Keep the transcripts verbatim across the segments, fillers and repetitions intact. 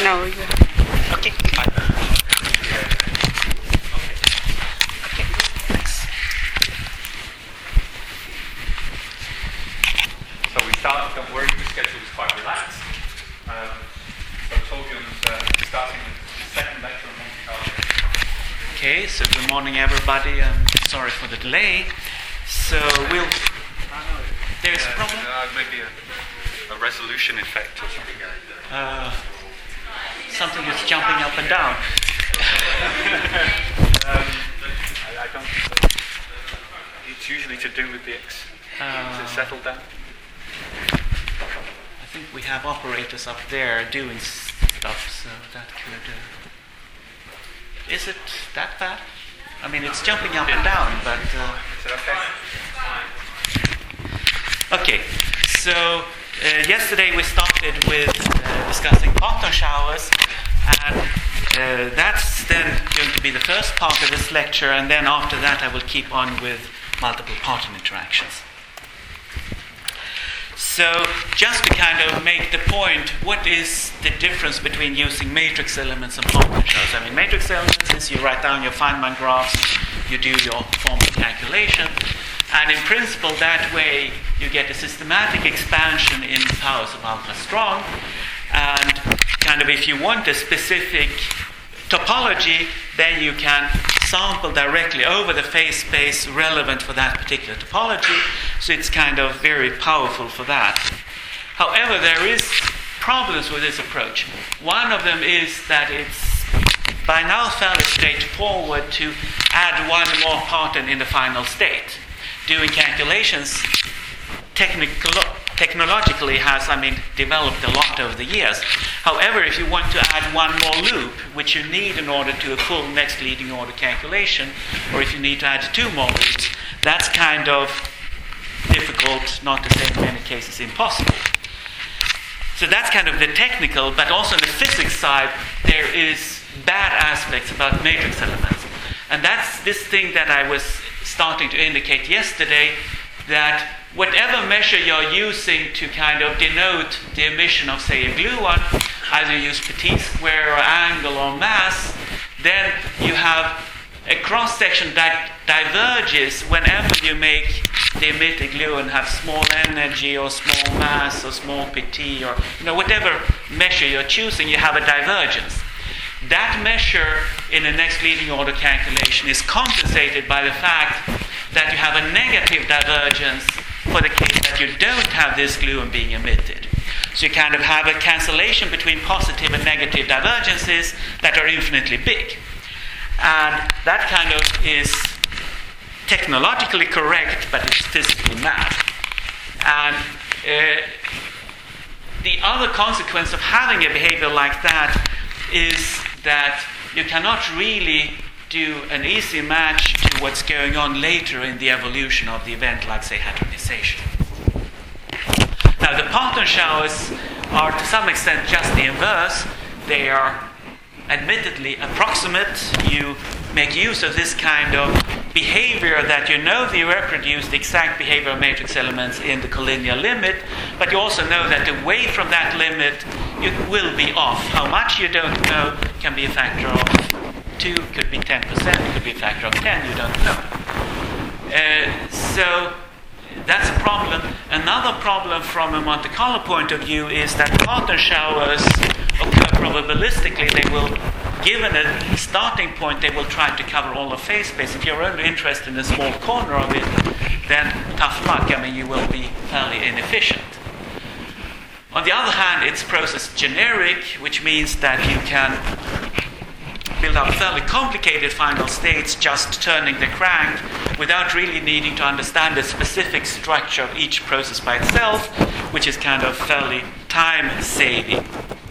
No, you Okay, fine. Okay. Okay, thanks. So we start, don't worry, the schedule is quite relaxed. Um, so Torbjørn's uh, starting the second lecture on Monte Carlo. Okay, so good morning everybody. I'm sorry for the delay. So we'll... There's a problem? Uh, maybe a, a resolution effect or something. Uh, something is jumping up and down. um, I, I don't think so. It's usually to do with the X. Uh, Is it settled down? I think we have operators up there doing stuff, so that could... Uh, is it that bad? I mean, it's jumping up and down, but... Uh, Is it okay? okay, so uh, yesterday we started with uh, discussing Parton showers, and uh, that's then going to be the first part of this lecture, and then after that I will keep on with multiple Parton interactions. So, just to kind of make the point, what is the difference between using matrix elements and Parton showers? I mean, matrix elements is you write down your Feynman graphs, you do your formal calculation, and in principle that way you get a systematic expansion in powers of alpha strong, and kind of if you want a specific topology, then you can sample directly over the phase space relevant for that particular topology, so it's kind of very powerful for that. However, there is problems with this approach. One of them is that it's by now fairly straightforward to add one more Parton in the final state. Doing calculations technical, technologically has, I mean, developed a lot over the years. However, if you want to add one more loop, which you need in order to a full next leading order calculation, or if you need to add two more loops, that's kind of difficult, not to say in many cases impossible. So that's kind of the technical, but also on the physics side, there is bad aspects about matrix elements. And that's this thing that I was starting to indicate yesterday, that whatever measure you're using to kind of denote the emission of, say, a gluon, either use petit square or angle or mass, then you have a cross-section that diverges whenever you make the emitted gluon have small energy or small mass or small petit, or you know whatever measure you're choosing, you have a divergence. That measure in the next leading order calculation is compensated by the fact that you have a negative divergence for the case that you don't have this gluon being emitted. So you kind of have a cancellation between positive and negative divergences that are infinitely big. And that kind of is technologically correct, but it's physically mad. And uh, the other consequence of having a behavior like that is that you cannot really do an easy match to what's going on later in the evolution of the event, like, say, hadronization. Now, the Parton showers are to some extent just the inverse. They are admittedly approximate. You make use of this kind of behavior that you know that you reproduce the exact behavior of matrix elements in the collinear limit, but you also know that away from that limit you will be off. How much you don't know, can be a factor of two, could be ten percent, could be a factor of ten, you don't know. Uh, so that's a problem. Another problem from a Monte Carlo point of view is that Parton showers occur probabilistically. They will, given a starting point, they will try to cover all the phase space. If you're only interested in a small corner of it, then tough luck. I mean, you will be fairly inefficient. On the other hand, it's process generic, which means that you can build up fairly complicated final states just turning the crank without really needing to understand the specific structure of each process by itself, which is kind of fairly time-saving.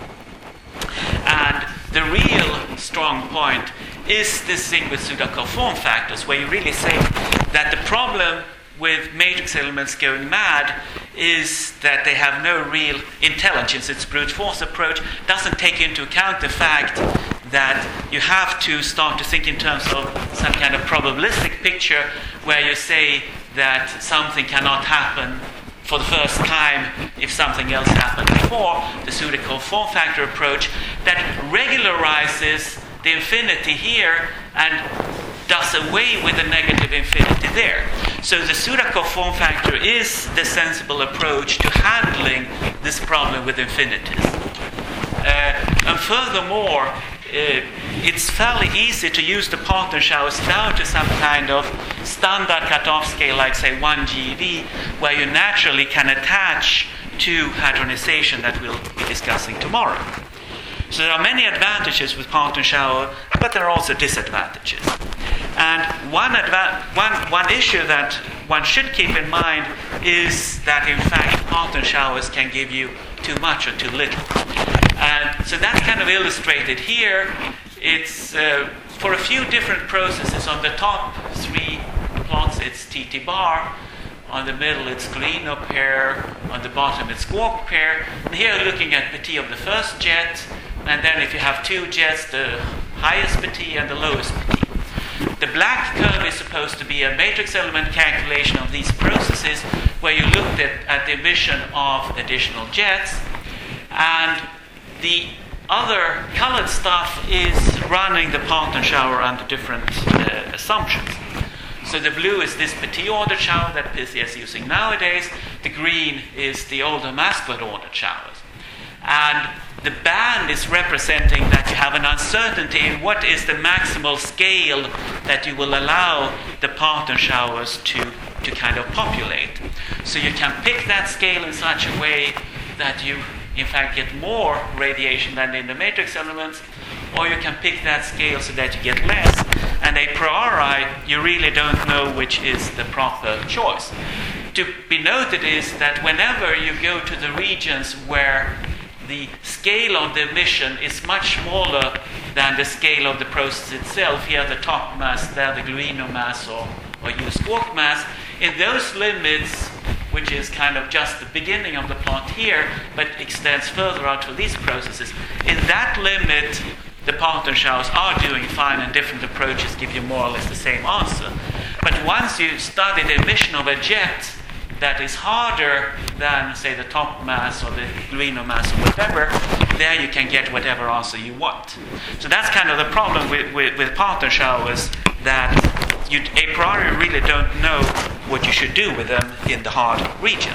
And the real strong point is this thing with pseudo-Kerr form factors, where you really say that the problem with matrix elements going mad is that they have no real intelligence. Its brute force approach doesn't take into account the fact that you have to start to think in terms of some kind of probabilistic picture where you say that something cannot happen for the first time if something else happened before, the pseudocode form factor approach that regularizes the infinity here and does away with the negative infinity there. So the pseudocode form factor is the sensible approach to handling this problem with infinities. Uh, and furthermore, uh, it's fairly easy to use the Parton showers down to some kind of standard cutoff scale, like say one G eV, where you naturally can attach to hadronization that we'll be discussing tomorrow. So there are many advantages with Parton shower, but there are also disadvantages. And one, adva- one, one issue that one should keep in mind is that, in fact, Parton showers can give you too much or too little. And so that's kind of illustrated here. It's uh, for a few different processes. On the top three plots, it's T T bar. On the middle, it's Golino pair. On the bottom, it's Quark pair. And here, looking at P T of the first jet. And then if you have two jets, the highest P T and the lowest P T. The black curve is supposed to be a matrix element calculation of these processes where you looked at, at the emission of additional jets. And the other colored stuff is running the Parton shower under different uh, assumptions. So the blue is this P T ordered shower that P C S is using nowadays. The green is the older Maxwell ordered showers. And the band is representing that you have an uncertainty in what is the maximal scale that you will allow the Parton showers to, to kind of populate. So you can pick that scale in such a way that you, in fact, get more radiation than in the matrix elements, or you can pick that scale so that you get less. And a priori, you really don't know which is the proper choice. To be noted is that whenever you go to the regions where the scale of the emission is much smaller than the scale of the process itself, here the top mass, there the Golino mass or, or use quark mass, in those limits, which is kind of just the beginning of the plot here, but extends further out for these processes, in that limit, the Parton showers are doing fine and different approaches give you more or less the same answer. But once you study the emission of a jet that is harder than, say, the top mass or the Golino mass or whatever, there you can get whatever answer you want. So that's kind of the problem with, with, with Parton showers, that you a priori really don't know what you should do with them in the hard region.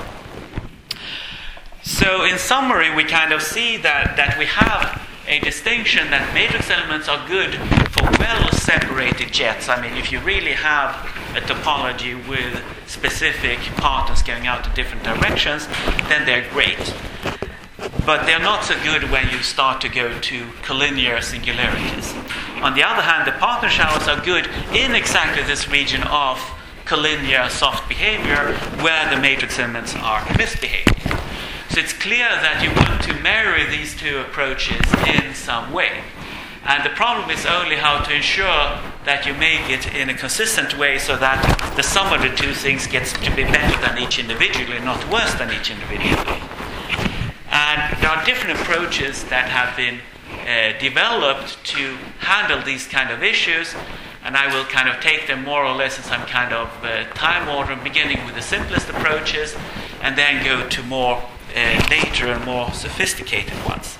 So in summary, we kind of see that, that we have a distinction that matrix elements are good for well-separated jets. I mean, if you really have a topology with specific partons going out in different directions, then they're great. But they're not so good when you start to go to collinear singularities. On the other hand, the Parton showers are good in exactly this region of collinear soft behavior where the matrix elements are misbehaving. So it's clear that you want to marry these two approaches in some way. And the problem is only how to ensure that you make it in a consistent way so that the sum of the two things gets to be better than each individually, not worse than each individually. And there are different approaches that have been uh, developed to handle these kind of issues, and I will kind of take them more or less in some kind of uh, time order, beginning with the simplest approaches, and then go to more uh, later and more sophisticated ones.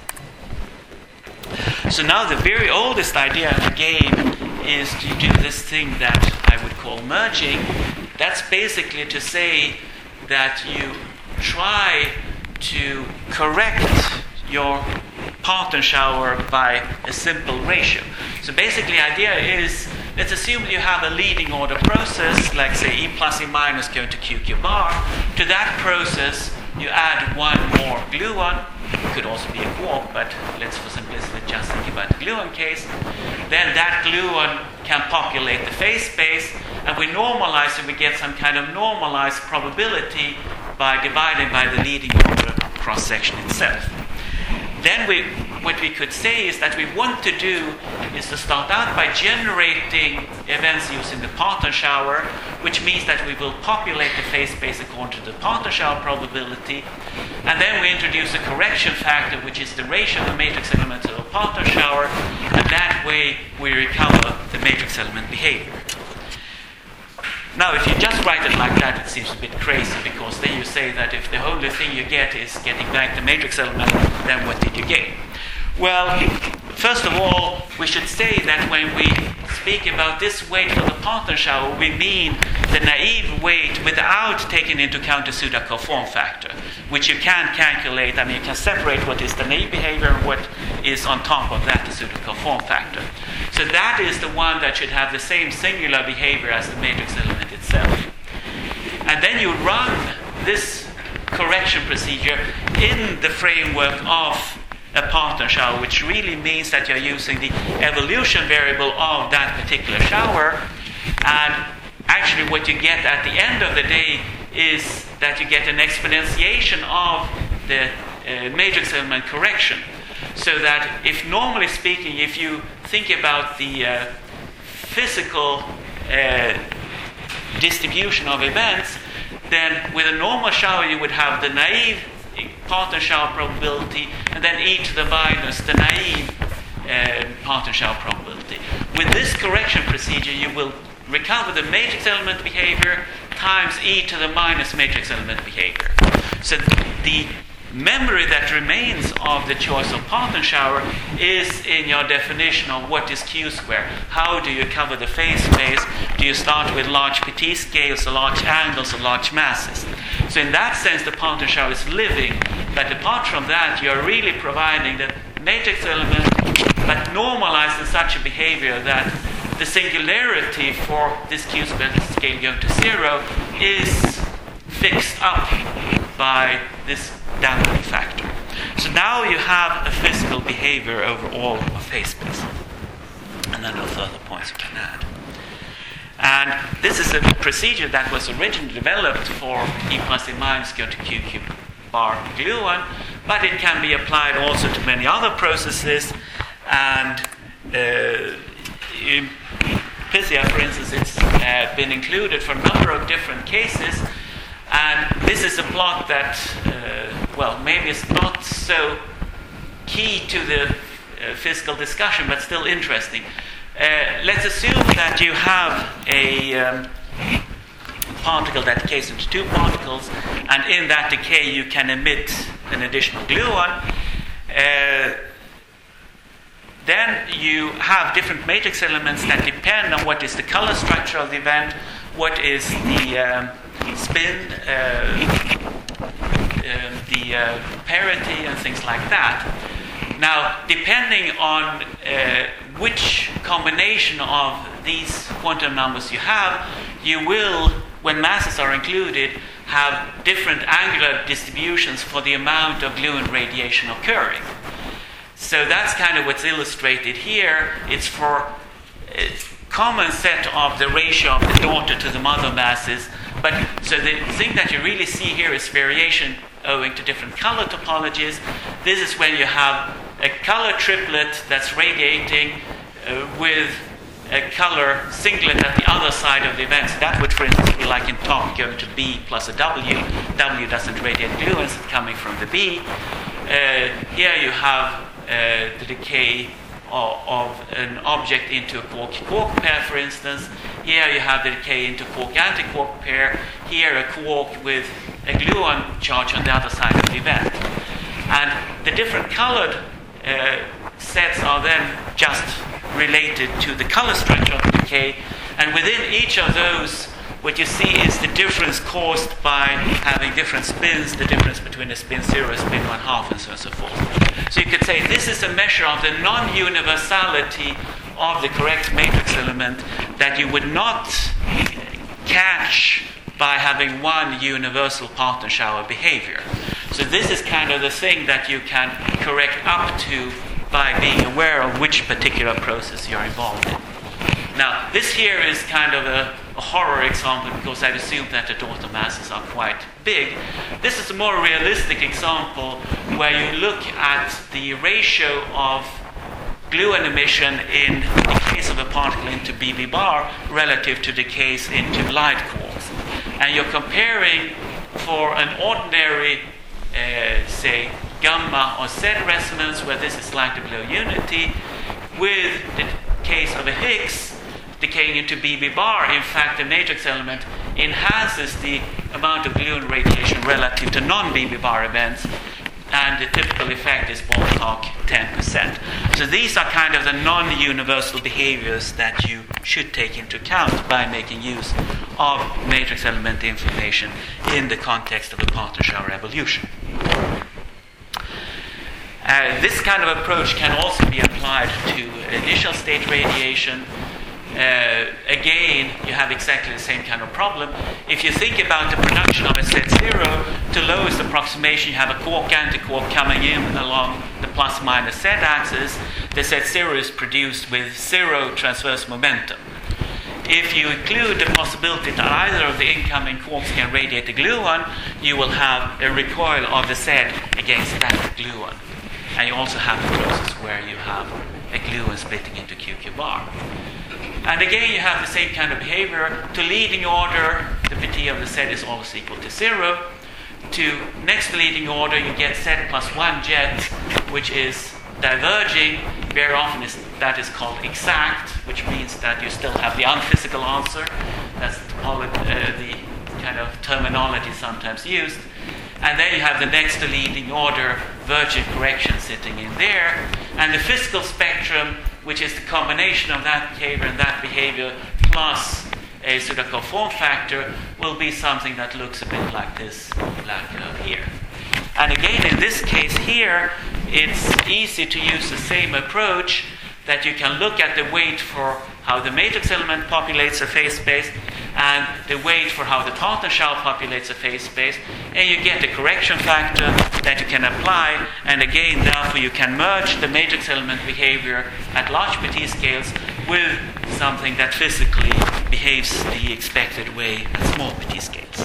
So now the very oldest idea in the game is to do this thing that I would call merging. That's basically to say that you try to correct your Parton shower by a simple ratio. So basically the idea is, let's assume you have a leading order process, like say E plus E minus going to Q Q bar. To that process you add one more gluon. It could also be a quark, but let's for simplicity just think about the gluon case. Then that gluon can populate the phase space, and we normalize it, we get some kind of normalized probability by dividing by the leading order cross-section itself. Then we, what we could say is that we want to do is to start out by generating events using the Parton shower, which means that we will populate the phase space according to the Parton shower probability, and then we introduce a correction factor, which is the ratio of the matrix element to the Parton shower, and that way we recover the matrix element behavior. Now, if you just write it like that, it seems a bit crazy, because then you say that if the only thing you get is getting back the matrix element, then what did you gain? Well, first of all, we should say that when we speak about this weight for the partner shower, we mean the naive weight without taking into account the Sudakov form factor, which you can calculate. I mean, you can separate what is the naive behavior and what is on top of that, the Sudakov form factor. So that is the one that should have the same singular behavior as the matrix element itself. And then you run this correction procedure in the framework of a partner shower, which really means that you're using the evolution variable of that particular shower. And actually what you get at the end of the day is that you get an exponentiation of the uh, matrix element correction. So that if normally speaking, if you think about the uh, physical uh, distribution of events, then with a normal shower you would have the naive partner shower probability, and then e to the minus the naive uh, partner shower probability. With this correction procedure, you will recover the matrix element behavior times e to the minus matrix element behavior. So the memory that remains of the choice of partner shower is in your definition of what is Q square. How do you cover the phase space? Do you start with large P T scales or large angles or large masses? So in that sense, the partner shower is living, but apart from that, you're really providing the matrix element, but normalized in such a behavior that the singularity for this Q square scale going to zero is fixed up by this damping factor. So now you have a physical behavior over all of phase space. And then no further points you can add. And this is a procedure that was originally developed for E plus E minus go to Q Q bar gluon, but it can be applied also to many other processes. And uh, in Pythia, for instance, it's uh, been included for a number of different cases. And this is a plot that, uh, well, maybe it's not so key to the uh, physical discussion, but still interesting. Uh, let's assume that you have a um, particle that decays into two particles, and in that decay you can emit an additional gluon. Uh, then you have different matrix elements that depend on what is the color structure of the event, what is the um, spin, uh, uh, the uh, parity, and things like that. Now, depending on uh, which combination of these quantum numbers you have, you will, when masses are included, have different angular distributions for the amount of gluon radiation occurring. So that's kind of what's illustrated here. It's for a common set of the ratio of the daughter to the mother masses. But so the thing that you really see here is variation owing to different color topologies. This is when you have a color triplet that's radiating uh, with a color singlet at the other side of the event. So that would, for instance, be like in top going to B plus a W. W doesn't radiate gluons coming from the B. Uh, here you have uh, the decay of, of an object into a quark-quark pair, for instance. Here you have the decay into quark-antiquark pair. Here a quark with a gluon charge on the other side of the event. And the different colored uh, sets are then just related to the color structure of the decay. And within each of those, what you see is the difference caused by having different spins, the difference between a spin zero, spin one half, and so on and so forth. So you could say this is a measure of the non-universality of the correct matrix element that you would not catch by having one universal partner shower behavior. So this is kind of the thing that you can correct up to by being aware of which particular process you're involved in. Now, this here is kind of a, a horror example because I'd assume that the daughter masses are quite big. This is a more realistic example where you look at the ratio of gluon emission in the case of a particle into B B bar relative to the case into light quarks. And you're comparing for an ordinary, uh, say, gamma or Z resonance, where this is slightly below unity, with the case of a Higgs, decaying into B B bar, in fact, the matrix element enhances the amount of gluon radiation relative to non-B B bar events, and the typical effect is ballpark ten percent. So these are kind of the non-universal behaviors that you should take into account by making use of matrix element information in the context of the Parton shower evolution. Uh, this kind of approach can also be applied to initial state radiation. Uh, again, you have exactly the same kind of problem. If you think about the production of a Z zero, to lowest approximation, you have a quark antiquark coming in along the plus minus Z axis. The Z zero is produced with zero transverse momentum. If you include the possibility that either of the incoming quarks can radiate the gluon, you will have a recoil of the Z against that gluon. And you also have a process where you have a gluon splitting into Q Q bar. And again, you have the same kind of behavior. To leading order, the P T of the Z is always equal to zero. To next leading order, you get Z plus one jet, which is diverging. Very often is, that is called exact, which means that you still have the unphysical answer. That's all, uh, the kind of terminology sometimes used. And then you have the next leading order verging correction sitting in there. And the physical spectrum, which is the combination of that behavior and that behavior plus a Sudakov form factor, will be something that looks a bit like this black curve here. And again, in this case here, it's easy to use the same approach, that you can look at the weight for how the matrix element populates a phase space and the weight for how the Parton shower populates a phase space, and you get a correction factor that you can apply, and again, therefore, you can merge the matrix element behavior at large P T scales with something that physically behaves the expected way at small P T scales.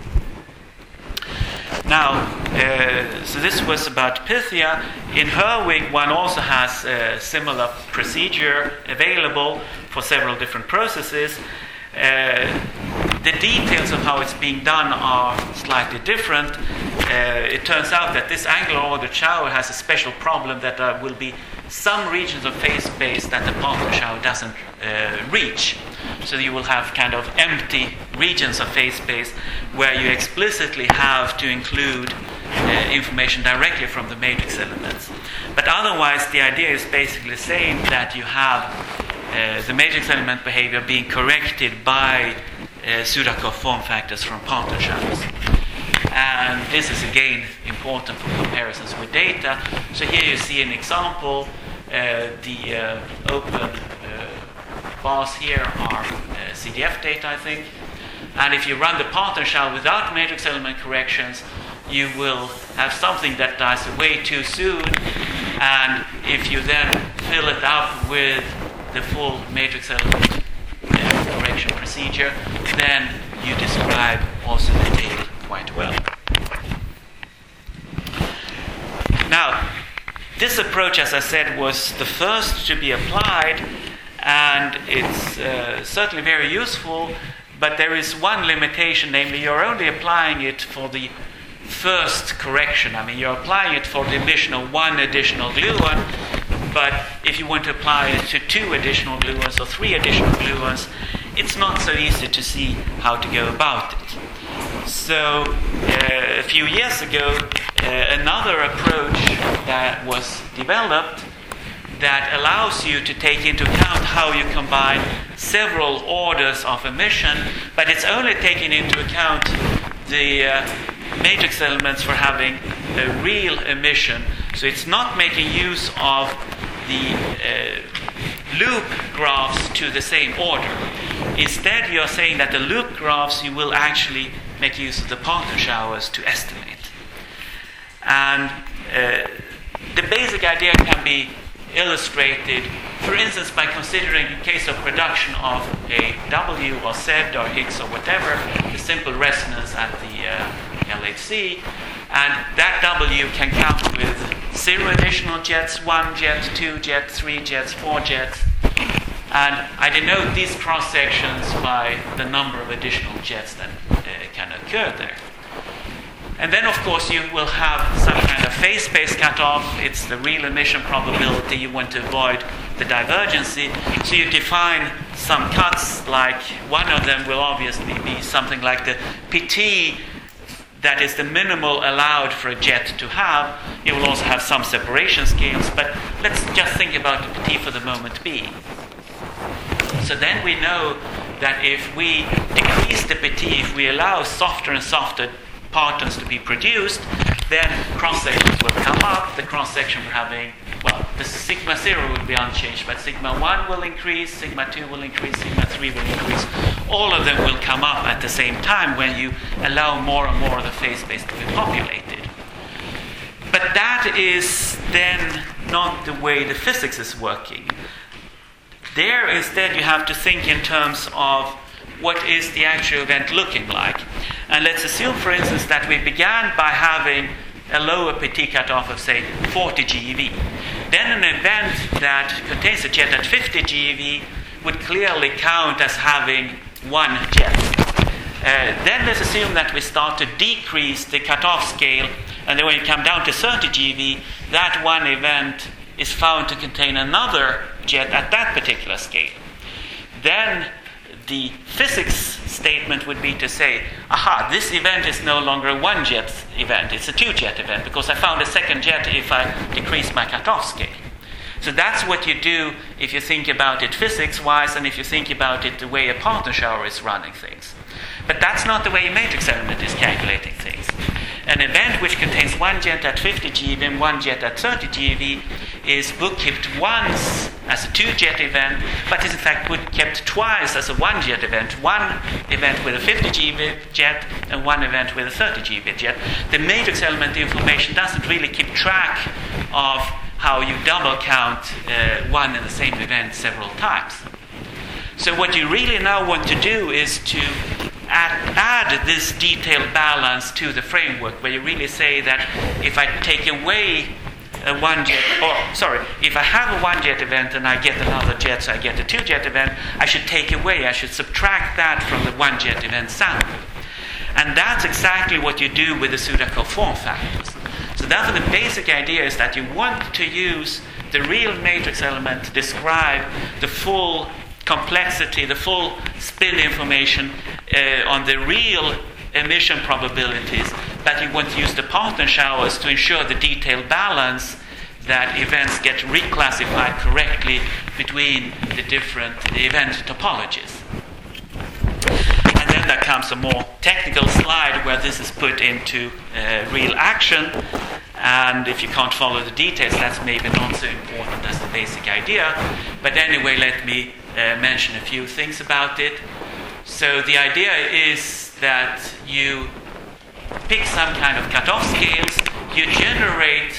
Now, uh, so this was about Pythia. In Herwig, one also has a similar procedure available for several different processes. Uh, the details of how it's being done are slightly different. Uh, it turns out that this angular ordered shower has a special problem, that there will be some regions of phase space that the Parton shower doesn't uh, reach. So you will have kind of empty regions of phase space where you explicitly have to include uh, information directly from the matrix elements. But otherwise, the idea is basically the same, that you have uh, the matrix element behavior being corrected by uh, Sudakov form factors from Parton showers. And this is again important for comparisons with data. So here you see an example. Uh, the uh, open uh, bars here are uh, C D F data, I think. And if you run the Parton shower without matrix element corrections, you will have something that dies way too soon. And if you then fill it up with the full matrix element uh, correction procedure, then you describe also the tail quite well. Now, this approach, as I said, was the first to be applied, and it's uh, certainly very useful, but there is one limitation, namely you're only applying it for the first correction. I mean, you're applying it for the emission of one additional gluon, but if you want to apply it to two additional gluons or three additional gluons, it's not so easy to see how to go about it. So uh, a few years ago, uh, another approach that was developed that allows you to take into account how you combine several orders of emission, but it's only taking into account the uh, matrix elements for having a real emission. So it's not making use of the uh, loop graphs to the same order. Instead, you're saying that the loop graphs you will actually make use of the Parton showers to estimate. And uh, the basic idea can be illustrated, for instance, by considering, in case of production of a W or Z or Higgs or whatever, the simple resonance at the uh, L H C, and that W can count with zero additional jets, one jet, two jets, three jets, four jets, and I denote these cross sections by the number of additional jets that uh, can occur there. And then, of course, you will have some kind of phase space cutoff, it's the real emission probability. You want to avoid the divergency. So you define some cuts, like one of them will obviously be something like the P T, that is the minimal allowed for a jet to have. You will also have some separation scales, but let's just think about the P T for the moment B. So then we know that if we decrease the P T, if we allow softer and softer partons to be produced, then cross-sections will come up. The cross-section we're having, well, the sigma zero will be unchanged, but sigma one will increase, sigma two will increase, sigma three will increase. All of them will come up at the same time when you allow more and more of the phase space to be populated. But that is then not the way the physics is working. There, instead, you have to think in terms of what is the actual event looking like. And let's assume, for instance, that we began by having a lower P T cutoff of, say, forty GeV. Then an event that contains a jet at fifty GeV would clearly count as having one jet. Uh, then let's assume that we start to decrease the cutoff scale, and then when you come down to thirty GeV, that one event is found to contain another jet at that particular scale. Then the physics statement would be to say, aha, this event is no longer a one-jet event, it's a two-jet event, because I found a second jet if I decrease my cutoff scale. So that's what you do if you think about it physics-wise, and if you think about it the way a partner shower is running things. But that's not the way a matrix element is calculating things. An event which contains one jet at fifty GeV and one jet at thirty GeV is bookkept once as a two-jet event, but is in fact bookkept twice as a one-jet event. One event with a fifty GeV jet and one event with a thirty GeV jet. The matrix element information doesn't really keep track of how you double count uh, one and the same event several times. So what you really now want to do is to add, add this detailed balance to the framework, where you really say that if I take away a one-jet, or sorry, if I have a one-jet event and I get another jet, so I get a two-jet event, I should take away, I should subtract that from the one-jet event sample. And that's exactly what you do with the Sudakov form factors. So therefore the basic idea is that you want to use the real matrix element to describe the full complexity, the full spin information uh, on the real emission probabilities, but you want to use the partner showers to ensure the detailed balance, that events get reclassified correctly between the different event topologies. And then there comes a more technical slide where this is put into uh, real action. And if you can't follow the details, that's maybe not so important as the basic idea. But anyway, let me uh, mention a few things about it. So the idea is that you pick some kind of cutoff scales, you generate,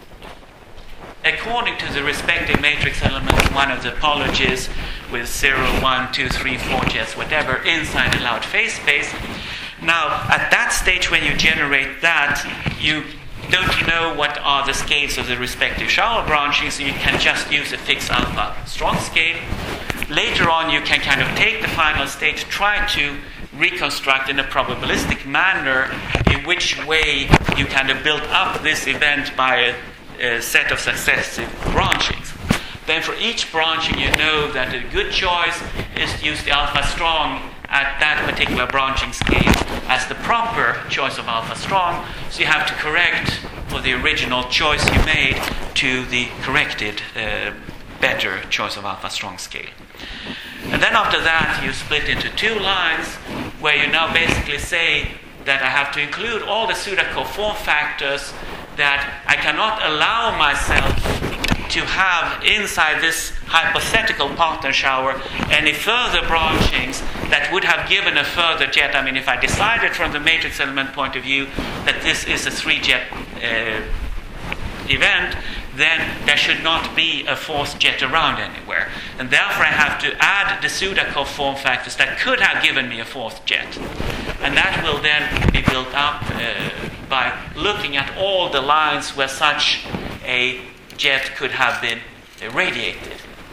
according to the respective matrix elements, one of the topologies with zero, one, two, three, four jets, whatever, inside allowed phase space. Now, at that stage when you generate that, you don't know what are the scales of the respective shower branching, so you can just use a fixed alpha strong scale. Later on, you can kind of take the final state, try to reconstruct in a probabilistic manner in which way you kind of build up this event by a, a set of successive branchings. Then for each branching, you know that a good choice is to use the alpha strong at that particular branching scale as the proper choice of alpha strong. So you have to correct for the original choice you made to the corrected uh, better choice of alpha strong scale. And then after that, you split into two lines where you now basically say that I have to include all the Sudakov form factors, that I cannot allow myself to have inside this hypothetical partner shower any further branchings that would have given a further jet. I mean, if I decided from the matrix element point of view that this is a three-jet uh, event, then there should not be a fourth jet around anywhere. And therefore I have to add the Sudakov form factors that could have given me a fourth jet. And that will then be built up uh, by looking at all the lines where such a jet could have been irradiated.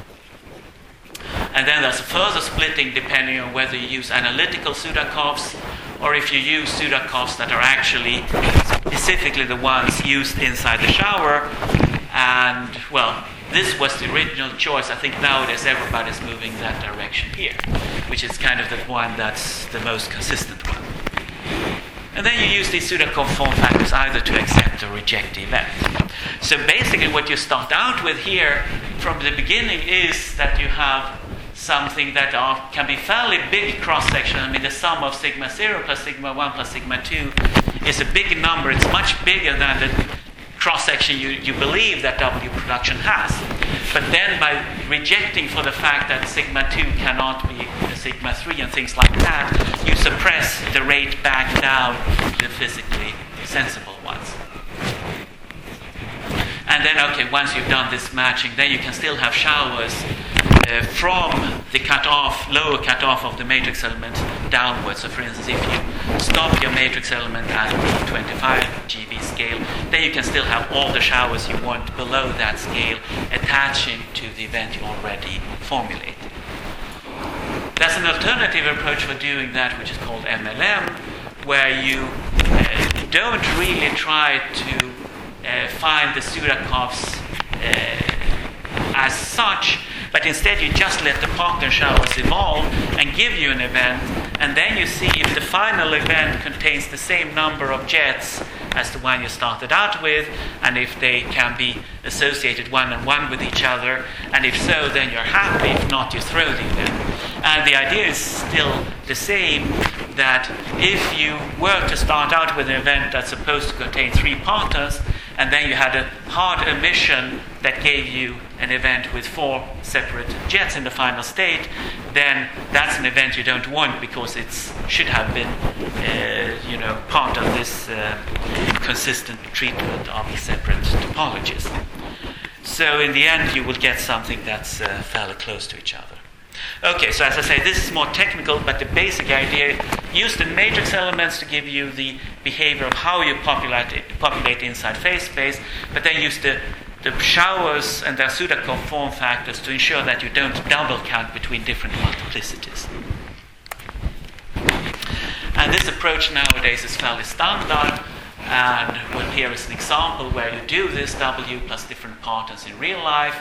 And then there's a further splitting depending on whether you use analytical Sudakovs or if you use Sudakovs that are actually specifically the ones used inside the shower. And, well, this was the original choice. I think nowadays everybody's moving that direction here, which is kind of the one that's the most consistent one. And then you use these pseudo-conform factors either to accept or reject the event. So basically what you start out with here from the beginning is that you have something that are, can be fairly big cross-section. I mean, the sum of sigma zero plus sigma one plus sigma two is a big number. It's much bigger than the cross-section you, you believe that W production has. But then by rejecting for the fact that sigma two cannot be sigma three and things like that, you suppress the rate back down to the physically sensible ones. And then, okay, once you've done this matching, then you can still have showers uh, from the cutoff, lower cutoff of the matrix element downwards. So for instance, if you stop your matrix element at the twenty-five G V scale, then you can still have all the showers you want below that scale attaching to the event you already formulated. There's an alternative approach for doing that, which is called M L M, where you uh, don't really try to uh, find the Sudakofs uh, as such, but instead you just let the partner showers evolve and give you an event, and then you see if the final event contains the same number of jets as the one you started out with, and if they can be associated one and one with each other, and if so, then you're happy. If not, you throw the event. And the idea is still the same, that if you were to start out with an event that's supposed to contain three partners, and then you had a hard emission that gave you an event with four separate jets in the final state, then that's an event you don't want, because it should have been uh, you know, part of this uh, consistent treatment of the separate topologies. So in the end, you will get something that's uh, fairly close to each other. Okay, so as I say, this is more technical, but the basic idea, use the matrix elements to give you the behavior of how you populate, populate inside phase space, but then use the, the showers and their pseudo-conform factors to ensure that you don't double count between different multiplicities. And this approach nowadays is fairly standard, and well, here is an example where you do this W plus different partners in real life,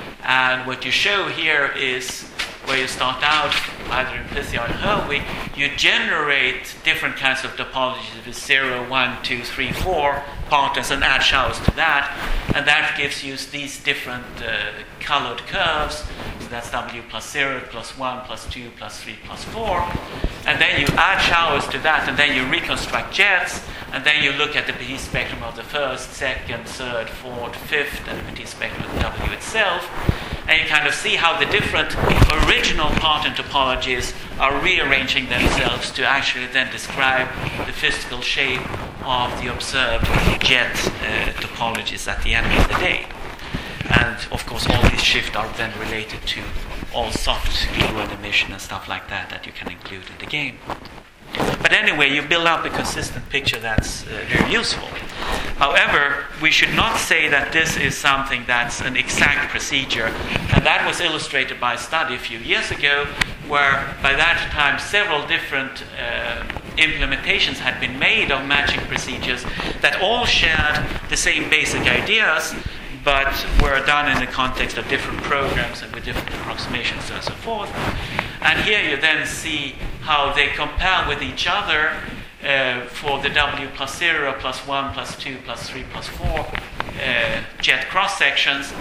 and what you show here is where you start out, either in Plissy or in Herwig, you generate different kinds of topologies with zero, one, two, three, four partners and add showers to that, and that gives you these different uh, colored curves. So that's W plus zero, plus one, plus two, plus three, plus four, and then you add showers to that, and then you reconstruct jets, and then you look at the Petit spectrum of the first, second, third, fourth, fifth, and the Petit spectrum of W itself. And you kind of see how the different original pattern topologies are rearranging themselves to actually then describe the physical shape of the observed jet uh, topologies at the end of the day. And of course, all these shifts are then related to all soft fluid emission and stuff like that that you can include in the game. But anyway, you build up a consistent picture that's uh, very useful. However, we should not say that this is something that's an exact procedure. And that was illustrated by a study a few years ago, where by that time several different uh, implementations had been made of matching procedures that all shared the same basic ideas, but were done in the context of different programs and with different approximations and so forth. And here you then see how they compare with each other uh, for the W plus zero, plus one, plus two, plus three, plus four uh, jet cross-sections.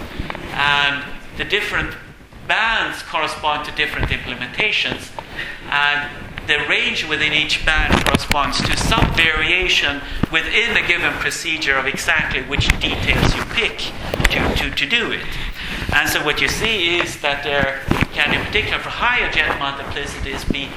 And the different bands correspond to different implementations. And the range within each band corresponds to some variation within a given procedure of exactly which details you pick to, to, to do it. And so what you see is that there can, in particular for higher jet multiplicities, be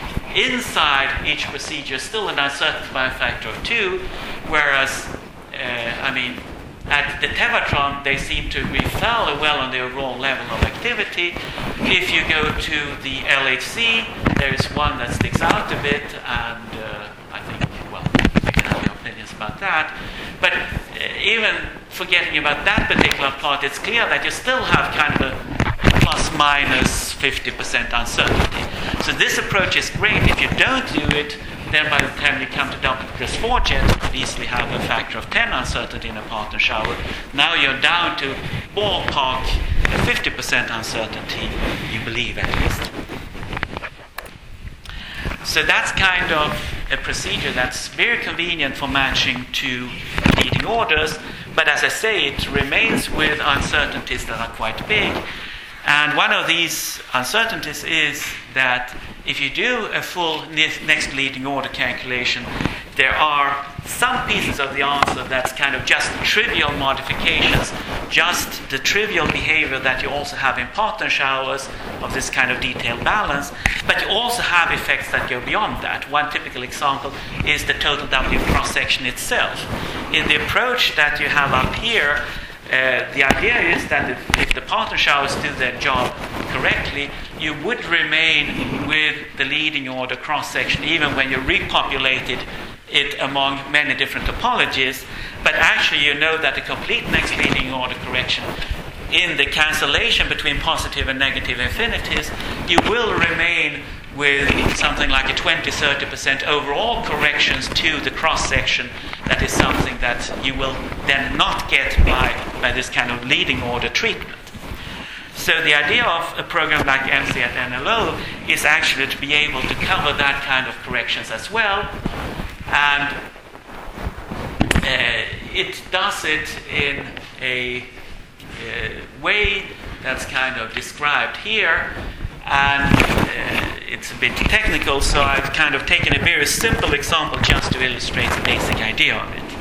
inside each procedure still an uncertainty by a factor of two, whereas, uh, I mean, at the Tevatron, they seem to be fairly well on the overall level of activity. If you go to the L H C, there is one that sticks out a bit, and uh, I think, well, you can have your opinions about that. But uh, even forgetting about that particular plot, it's clear that you still have kind of a plus minus fifty percent uncertainty. So this approach is great. If you don't do it, then by the time you come to W plus four jets, you could easily have a factor of ten uncertainty in a partner shower. Now you're down to ballpark fifty percent uncertainty, you believe at least. So that's kind of a procedure that's very convenient for matching two leading orders, but as I say, it remains with uncertainties that are quite big. And one of these uncertainties is that if you do a full next leading order calculation, there are some pieces of the answer that's kind of just trivial modifications, just the trivial behavior that you also have in partner showers of this kind of detailed balance, but you also have effects that go beyond that. One typical example is the total W cross-section itself. In the approach that you have up here, Uh, the idea is that if, if the partner showers do their job correctly, you would remain with the leading order cross-section even when you repopulated it among many different topologies. But actually you know that the complete next leading order correction in the cancellation between positive and negative infinities, you will remain with something like a twenty to thirty percent overall corrections to the cross-section. That is something that you will then not get by, by this kind of leading order treatment. So the idea of a program like M C at N L O is actually to be able to cover that kind of corrections as well. And uh, it does it in a uh, way that's kind of described here. And uh, it's a bit technical, so I've kind of taken a very simple example just to illustrate the basic idea of it.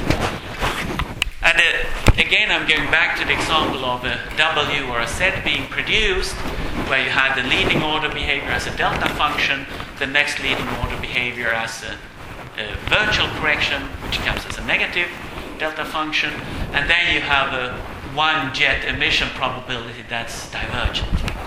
And uh, again, I'm going back to the example of a W or a Z being produced, where you had the leading order behavior as a delta function, the next leading order behavior as a, a virtual correction, which comes as a negative delta function, and then you have a one jet emission probability that's divergent.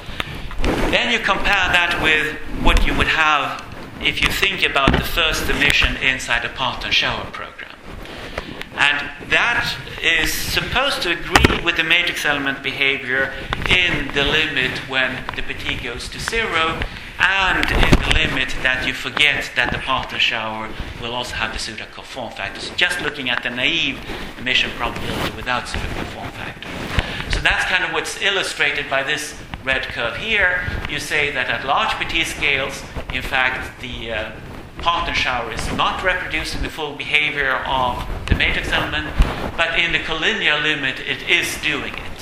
Then you compare that with what you would have if you think about the first emission inside a partner shower program. And that is supposed to agree with the matrix element behavior in the limit when the petit goes to zero, and in the limit that you forget that the partner shower will also have the pseudo-Coff form factor. So just looking at the naive emission probability without pseudo-Coff form factor. So that's kind of what's illustrated by this red curve here. You say that at large petit scales, in fact, the uh, partner shower is not reproducing the full behavior of the matrix element, but in the collinear limit, it is doing it.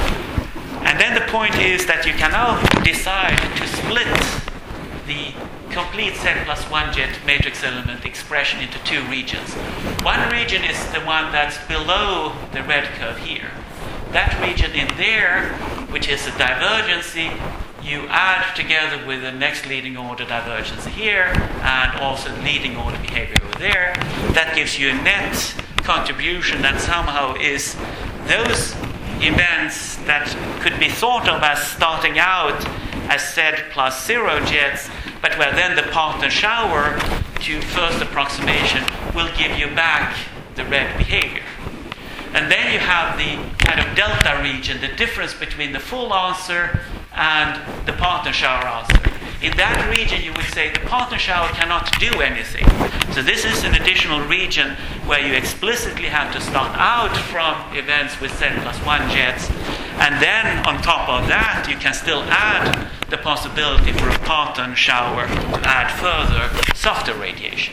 And then the point is that you can now decide to split the complete Z plus one jet matrix element expression into two regions. One region is the one that's below the red curve here. That region in there, which is a divergency, you add together with the next leading order divergence here and also leading order behavior over there. That gives you a net contribution that somehow is those events that could be thought of as starting out as Z plus zero jets, but where then the partner shower to first approximation will give you back the red behavior. And then you have the kind of delta region, the difference between the full answer and the partner shower answer. In that region, you would say the partner shower cannot do anything. So this is an additional region where you explicitly have to start out from events with Z plus one jets, and then on top of that, you can still add the possibility for a partner shower to add further softer radiation.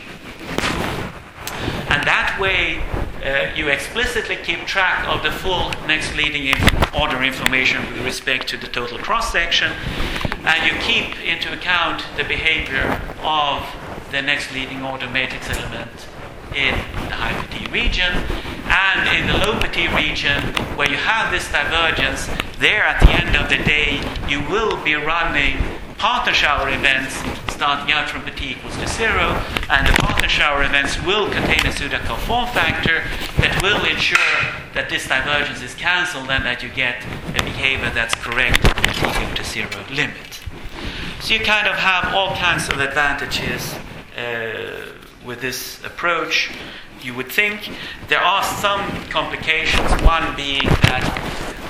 And that way, Uh, you explicitly keep track of the full next leading in order information with respect to the total cross-section, and you keep into account the behavior of the next leading order matrix element in the high petit region, and in the low petit region, where you have this divergence, there at the end of the day, you will be running partner shower events starting out from petit equals to zero, and the partner shower events will contain a pseudo-Coff form factor that will ensure that this divergence is cancelled and that you get a behavior that's correct at the petit equal to zero limit. So you kind of have all kinds of advantages uh, with this approach, you would think. There are some complications, one being that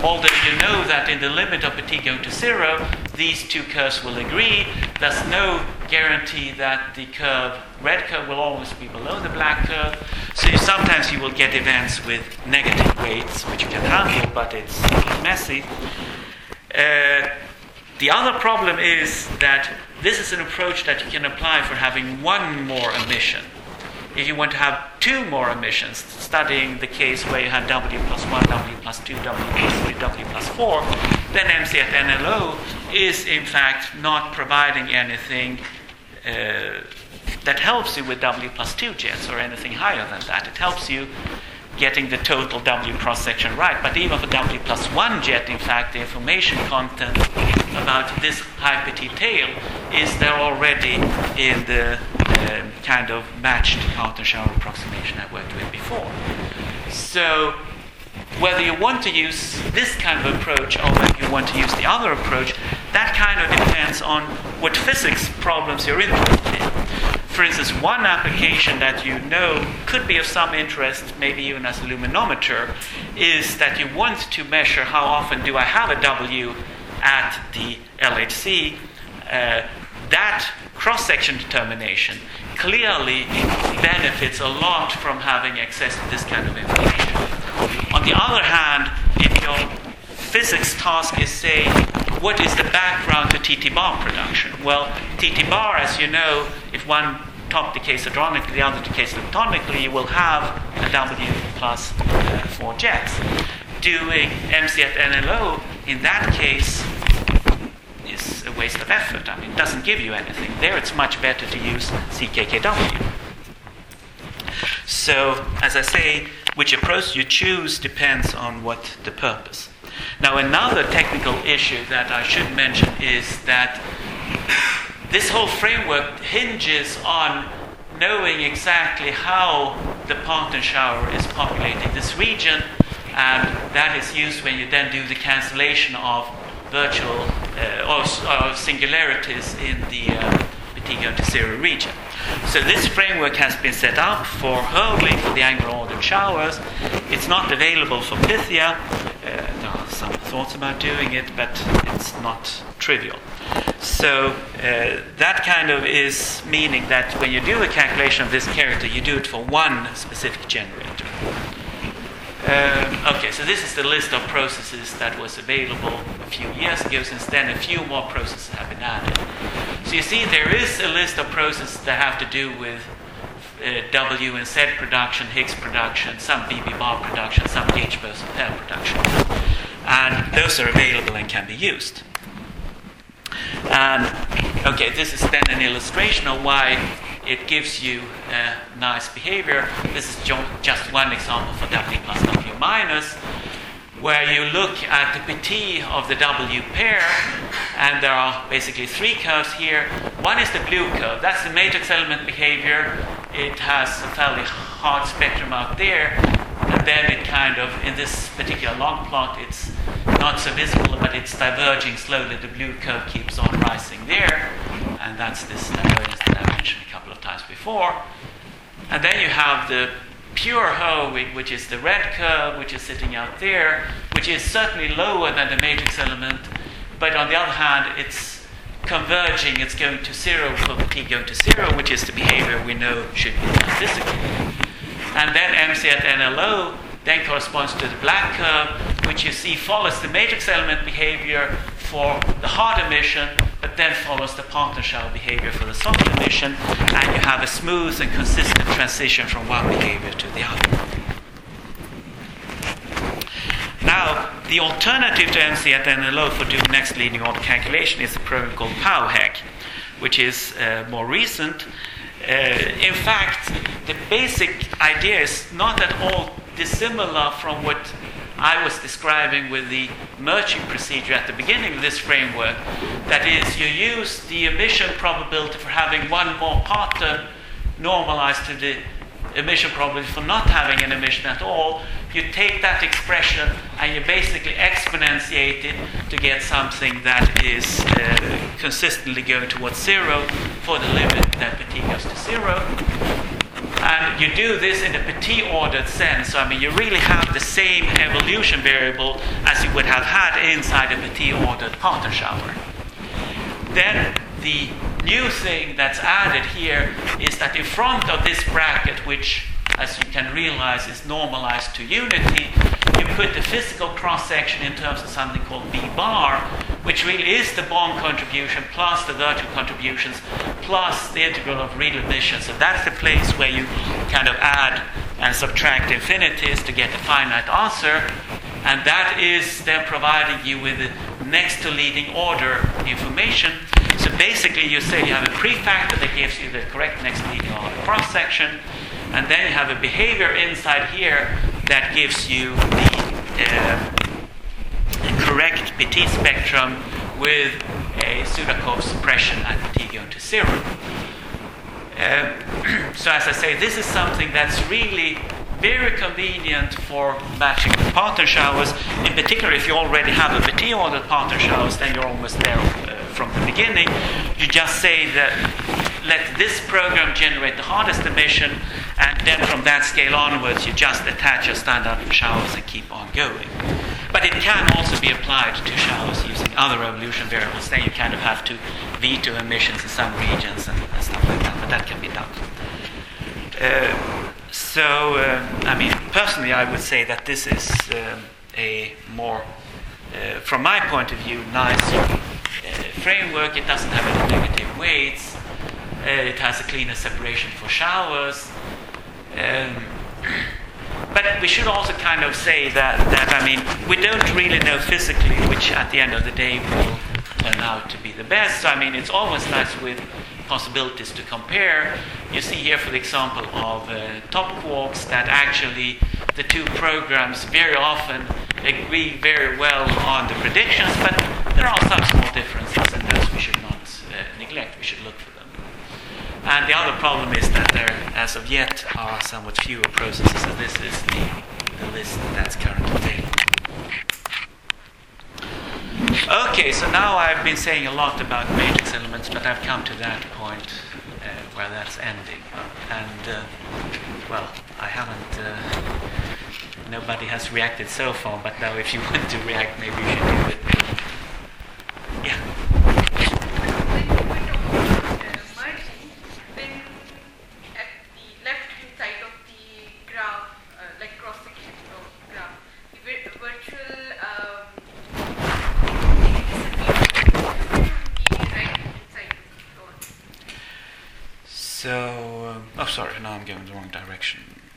although you know that in the limit of petit going to zero, these two curves will agree, there's no guarantee that the curve, red curve, will always be below the black curve. So you, sometimes you will get events with negative weights, which you can handle, but it's messy. Uh, the other problem is that this is an approach that you can apply for having one more emission. If you want to have two more emissions, studying the case where you have W plus one, W plus two, W plus three, W plus four, then M C at N L O is in fact not providing anything uh, that helps you with W plus two jets or anything higher than that. It helps you getting the total W cross-section right. But even for W plus one jet, in fact, the information content about this high petit tail is there already in the uh, kind of matched Parton shower approximation I worked with before. So whether you want to use this kind of approach or whether you want to use the other approach, that kind of depends on what physics problems you're interested in. For instance, one application that you know could be of some interest, maybe even as a luminometer, is that you want to measure how often do I have a W at the L H C. Uh, that cross-section determination clearly benefits a lot from having access to this kind of information. On the other hand, if your physics task is saying, what is the background to T T bar production? Well, T T bar, as you know, if one top decays hadronically, the other decays leptonically, you will have a W plus uh, four jets. Doing M C at N L O, in that case, is a waste of effort. I mean, it doesn't give you anything. There it's much better to use C K K W. So, as I say, which approach you choose depends on what the purpose. Now, another technical issue that I should mention is that this whole framework hinges on knowing exactly how the Parton shower is populating this region, and that is used when you then do the cancellation of virtual uh, or, or singularities in the uh, petit going to zero region. So this framework has been set up for hurling for the angular ordered showers. It's not available for Pythia. Uh, there are some thoughts about doing it, but it's not trivial. So uh, that kind of is meaning that when you do a calculation of this character, you do it for one specific generator. Uh, okay, so this is the list of processes that was available a few years ago. Since then, a few more processes have been added. So you see, there is a list of processes that have to do with uh, W and Z production, Higgs production, some B B bar production, some H boson pair production. And those are available and can be used. And, okay, this is then an illustration of why it gives you uh, nice behavior. This is jo- just one example for W plus W minus, where you look at the petit of the W pair, and there are basically three curves here. One is the blue curve. That's the matrix element behavior. It has a fairly hard spectrum out there, and then it kind of, in this particular log plot, it's not so visible, but it's diverging slowly. The blue curve keeps on rising there, and that's this divergence that I mentioned a couple of times before. And then you have the pure Ho, which is the red curve, which is sitting out there, which is certainly lower than the matrix element, but on the other hand, it's converging, it's going to zero for T going to zero, which is the behavior we know should be statistical. And then M C at N L O then corresponds to the black curve, which you see follows the matrix element behavior for the hard emission, but then follows the Parton shower behavior for the soft emission, and you have a smooth and consistent transition from one behavior to the other. Now, the alternative to M C at N L O for doing next leading order calculation is a program called PowHeg, which is uh, more recent. Uh, in fact, the basic idea is not at all dissimilar from what I was describing with the merging procedure at the beginning of this framework. That is, you use the emission probability for having one more Parton normalized to the emission probability for not having an emission at all. You take that expression and you basically exponentiate it to get something that is uh, consistently going towards zero for the limit that petit goes to zero. And you do this in a Petit-ordered sense. So, I mean, you really have the same evolution variable as you would have had inside a Petit-ordered Parton shower. Then the new thing that's added here is that in front of this bracket, which, as you can realize, is normalized to unity, you put the physical cross-section in terms of something called B bar, which really is the bond contribution plus the vertical contributions plus the integral of real addition. So that's the place where you kind of add and subtract infinities to get a finite answer, and that is then providing you with the next to leading order information. So basically you say you have a prefactor that gives you the correct next leading order cross-section, and then you have a behavior inside here that gives you the uh, correct Petit spectrum with a Sudakov suppression at T going to zero. Uh, so as I say, this is something that's really very convenient for matching with Parton showers. In particular, if you already have a Petit-ordered Parton showers, then you're almost there uh, from the beginning. You just say that let this program generate the hardest emission, and then from that scale onwards, you just attach your standard showers and keep on going. But it can also be applied to showers using other evolution variables. Then you kind of have to veto emissions in some regions and, and stuff like that, but that can be done. Uh, so, uh, I mean, personally, I would say that this is uh, a more, uh, from my point of view, nice uh, framework. It doesn't have any negative weights. Uh, it has a cleaner separation for showers. Um, but we should also kind of say that, that, I mean, we don't really know physically which at the end of the day will turn out to be the best. So, I mean, it's always nice with possibilities to compare. You see here, for the example of uh, top quarks, that actually the two programs very often agree very well on the predictions, but there are some small differences, and those we should not uh, neglect. We should look for them. And the other problem is that there, as of yet, are somewhat fewer processes, so this is the, the list that's currently available. Okay, so now I've been saying a lot about matrix elements, but I've come to that point uh, where that's ending. And, uh, well, I haven't, uh, nobody has reacted so far, but now if you want to react, maybe you should do it. Yeah. So, um, oh, sorry, now I'm going the wrong direction.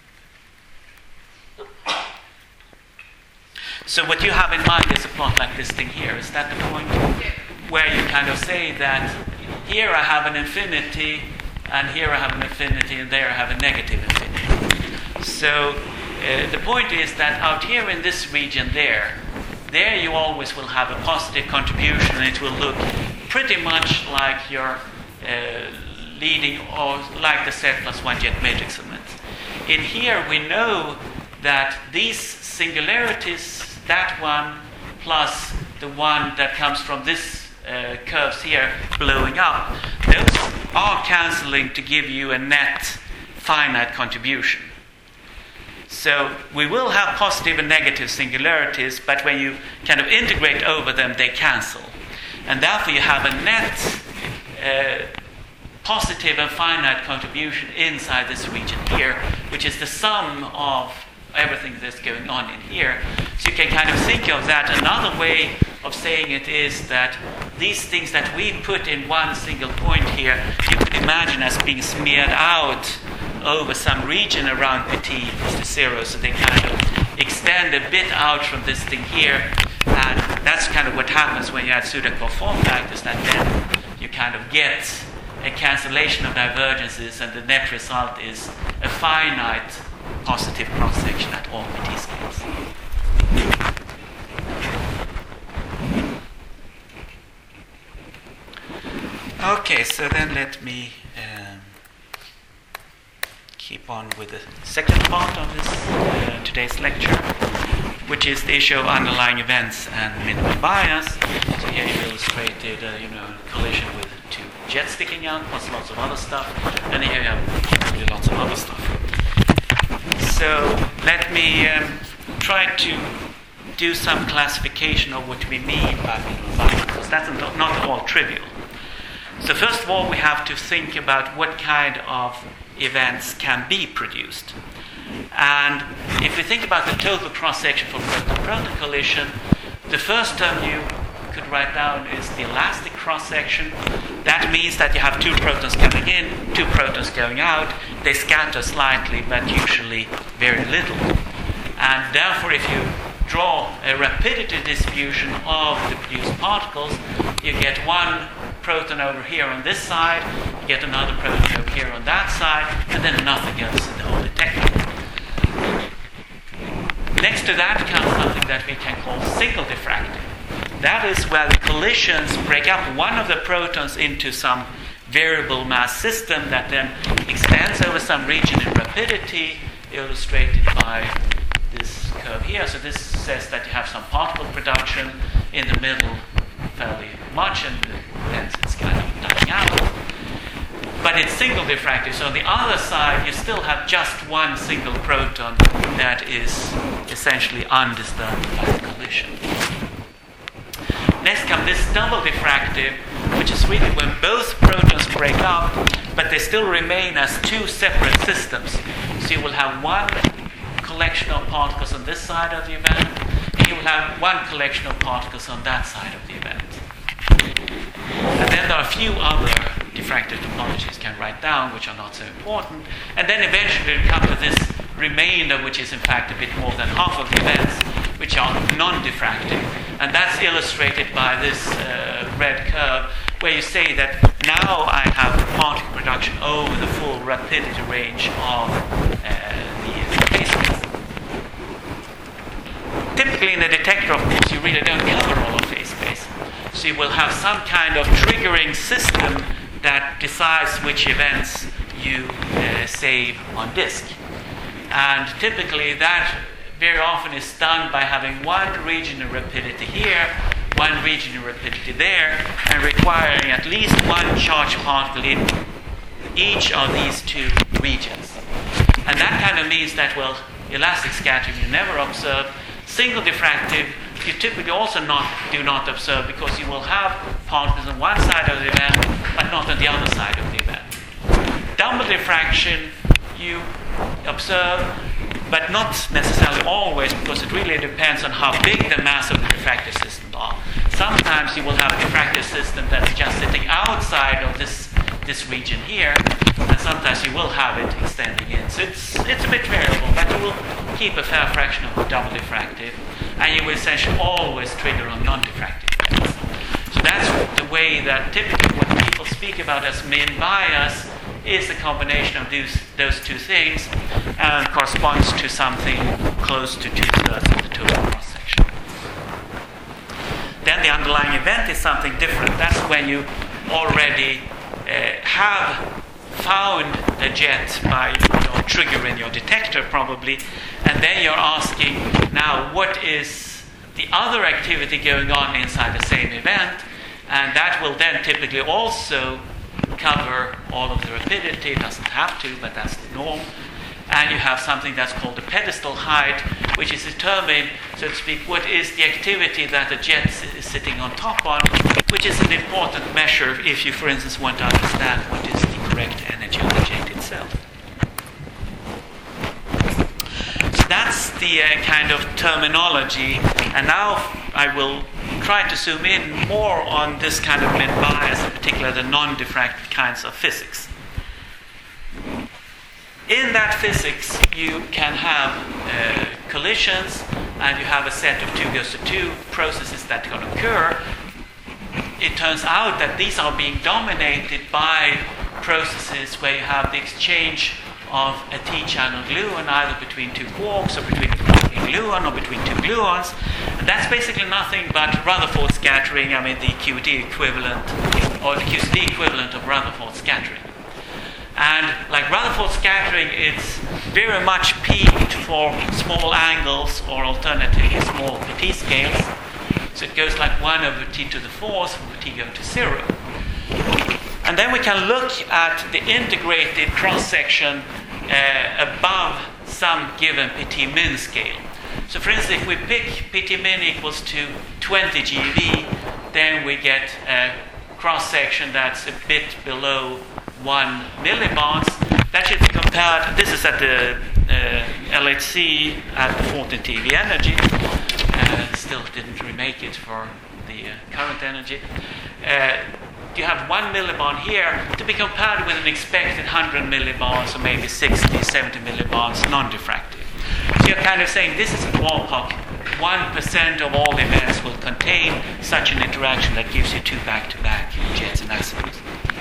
So what you have in mind is a plot like this thing here. Is that the point? Yeah. Where you kind of say that here I have an infinity, and here I have an infinity, and there I have a negative infinity. So uh, the point is that out here in this region there, there you always will have a positive contribution, and it will look pretty much like your uh, leading, or like the Z plus one jet matrix element. In here we know that these singularities, that one plus the one that comes from this uh, curves here blowing up, those are cancelling to give you a net finite contribution. So we will have positive and negative singularities, but when you kind of integrate over them, they cancel. And therefore you have a net uh, positive and finite contribution inside this region here, which is the sum of everything that's going on in here. So you can kind of think of that. Another way of saying it is that these things that we put in one single point here, you could imagine as being smeared out over some region around Petit equals to zero, so they kind of extend a bit out from this thing here, and that's kind of what happens when you add Sudakov form factors, that then you kind of get a cancellation of divergences, and the net result is a finite positive cross-section at all Petit scales. Okay, so then let me um, keep on with the second part of this uh, today's lecture, which is the issue of underlying events and minimum bias. So here you illustrated, uh, you know, collision with two jets sticking out, plus lots of other stuff, and here you have really lots of other stuff. So let me um, try to do some classification of what we mean by middle bias, because that's not at all trivial. So first of all, we have to think about what kind of events can be produced. And if we think about the total cross-section for proton-proton collision, the first term you could write down is the elastic cross-section. That means that you have two protons coming in, two protons going out. They scatter slightly, but usually very little. And therefore, if you draw a rapidity distribution of the produced particles, you get one proton over here on this side, you get another proton over here on that side, and then nothing else in the whole detector. Next to that comes something that we can call single diffractive. That is where the collisions break up one of the protons into some variable mass system that then extends over some region in rapidity, illustrated by this curve here. So this says that you have some particle production in the middle fairly much, and then it's kind of dying out. But it's single diffractive, so on the other side you still have just one single proton that is essentially undisturbed by the collision. Next comes this double diffractive, which is really when both protons break up, but they still remain as two separate systems. So you will have one collection of particles on this side of the event, and you will have one collection of particles on that side of the event. And then there are a few other diffractive topologies you can write down, which are not so important. And then eventually we come to this remainder, which is in fact a bit more than half of the events, which are non-diffractive. And that's illustrated by this uh, red curve, where you say that now I have particle production over the full rapidity range of uh, the phase space. Typically in a detector, of course, you really don't cover all of phase space. So you will have some kind of triggering system that decides which events you uh, save on disk. And typically that very often is done by having one region of rapidity here, one region of rapidity there, and requiring at least one charged particle in each of these two regions. And that kind of means that, well, elastic scattering you never observe. Single diffractive you typically also not do not observe, because you will have particles on one side of the event but not on the other side of the event. Double diffraction you observe, but not necessarily always, because it really depends on how big the mass of the diffractive system are. Sometimes you will have a diffractive system that's just sitting outside of this this region here, and sometimes you will have it extending in. So it's it's a bit variable, but you will keep a fair fraction of the double diffractive, and you will essentially always trigger on non-diffractive events. So that's the way that typically what people speak about as min bias is a combination of those, those two things, and corresponds to something close to two-thirds of the total cross-section. Then the underlying event is something different. That's when you already uh, have found a jet by your trigger in your detector, probably, and then you're asking, now, what is the other activity going on inside the same event? And that will then typically also cover all of the rapidity. It doesn't have to, but that's the norm. And you have something that's called the pedestal height, which is determined, so to speak, what is the activity that the jet is sitting on top on, which is an important measure if you, for instance, want to understand what is the correct energy of the jet itself. So that's the uh, kind of terminology. And now I will try to zoom in more on this kind of min bias, in particular the non-diffractive kinds of physics. In that physics, you can have uh, collisions, and you have a set of two goes to two processes that can occur. It turns out that these are being dominated by processes where you have the exchange of a T-channel gluon, either between two quarks or between a gluon or between two gluons. And that's basically nothing but Rutherford scattering, I mean the Q D equivalent, or the Q C D equivalent of Rutherford scattering. And like Rutherford scattering, it's very much peaked for small angles, or alternatively small T scales. So it goes like one over t to the fourth, with t going to zero. And then we can look at the integrated cross-section uh, above some given P T min scale. So for instance, if we pick P T min equals to twenty G V, then we get a cross-section that's a bit below one millibarns. That should be compared, this is at the uh, L H C at fourteen T V energy. Uh, still didn't remake it for the uh, current energy. Uh, you have one millibarn here to be compared with an expected one hundred millibars or maybe sixty, seventy millibars non-diffractive. So you're kind of saying this is a ballpark. one percent of all events will contain such an interaction that gives you two back-to-back jets and acids.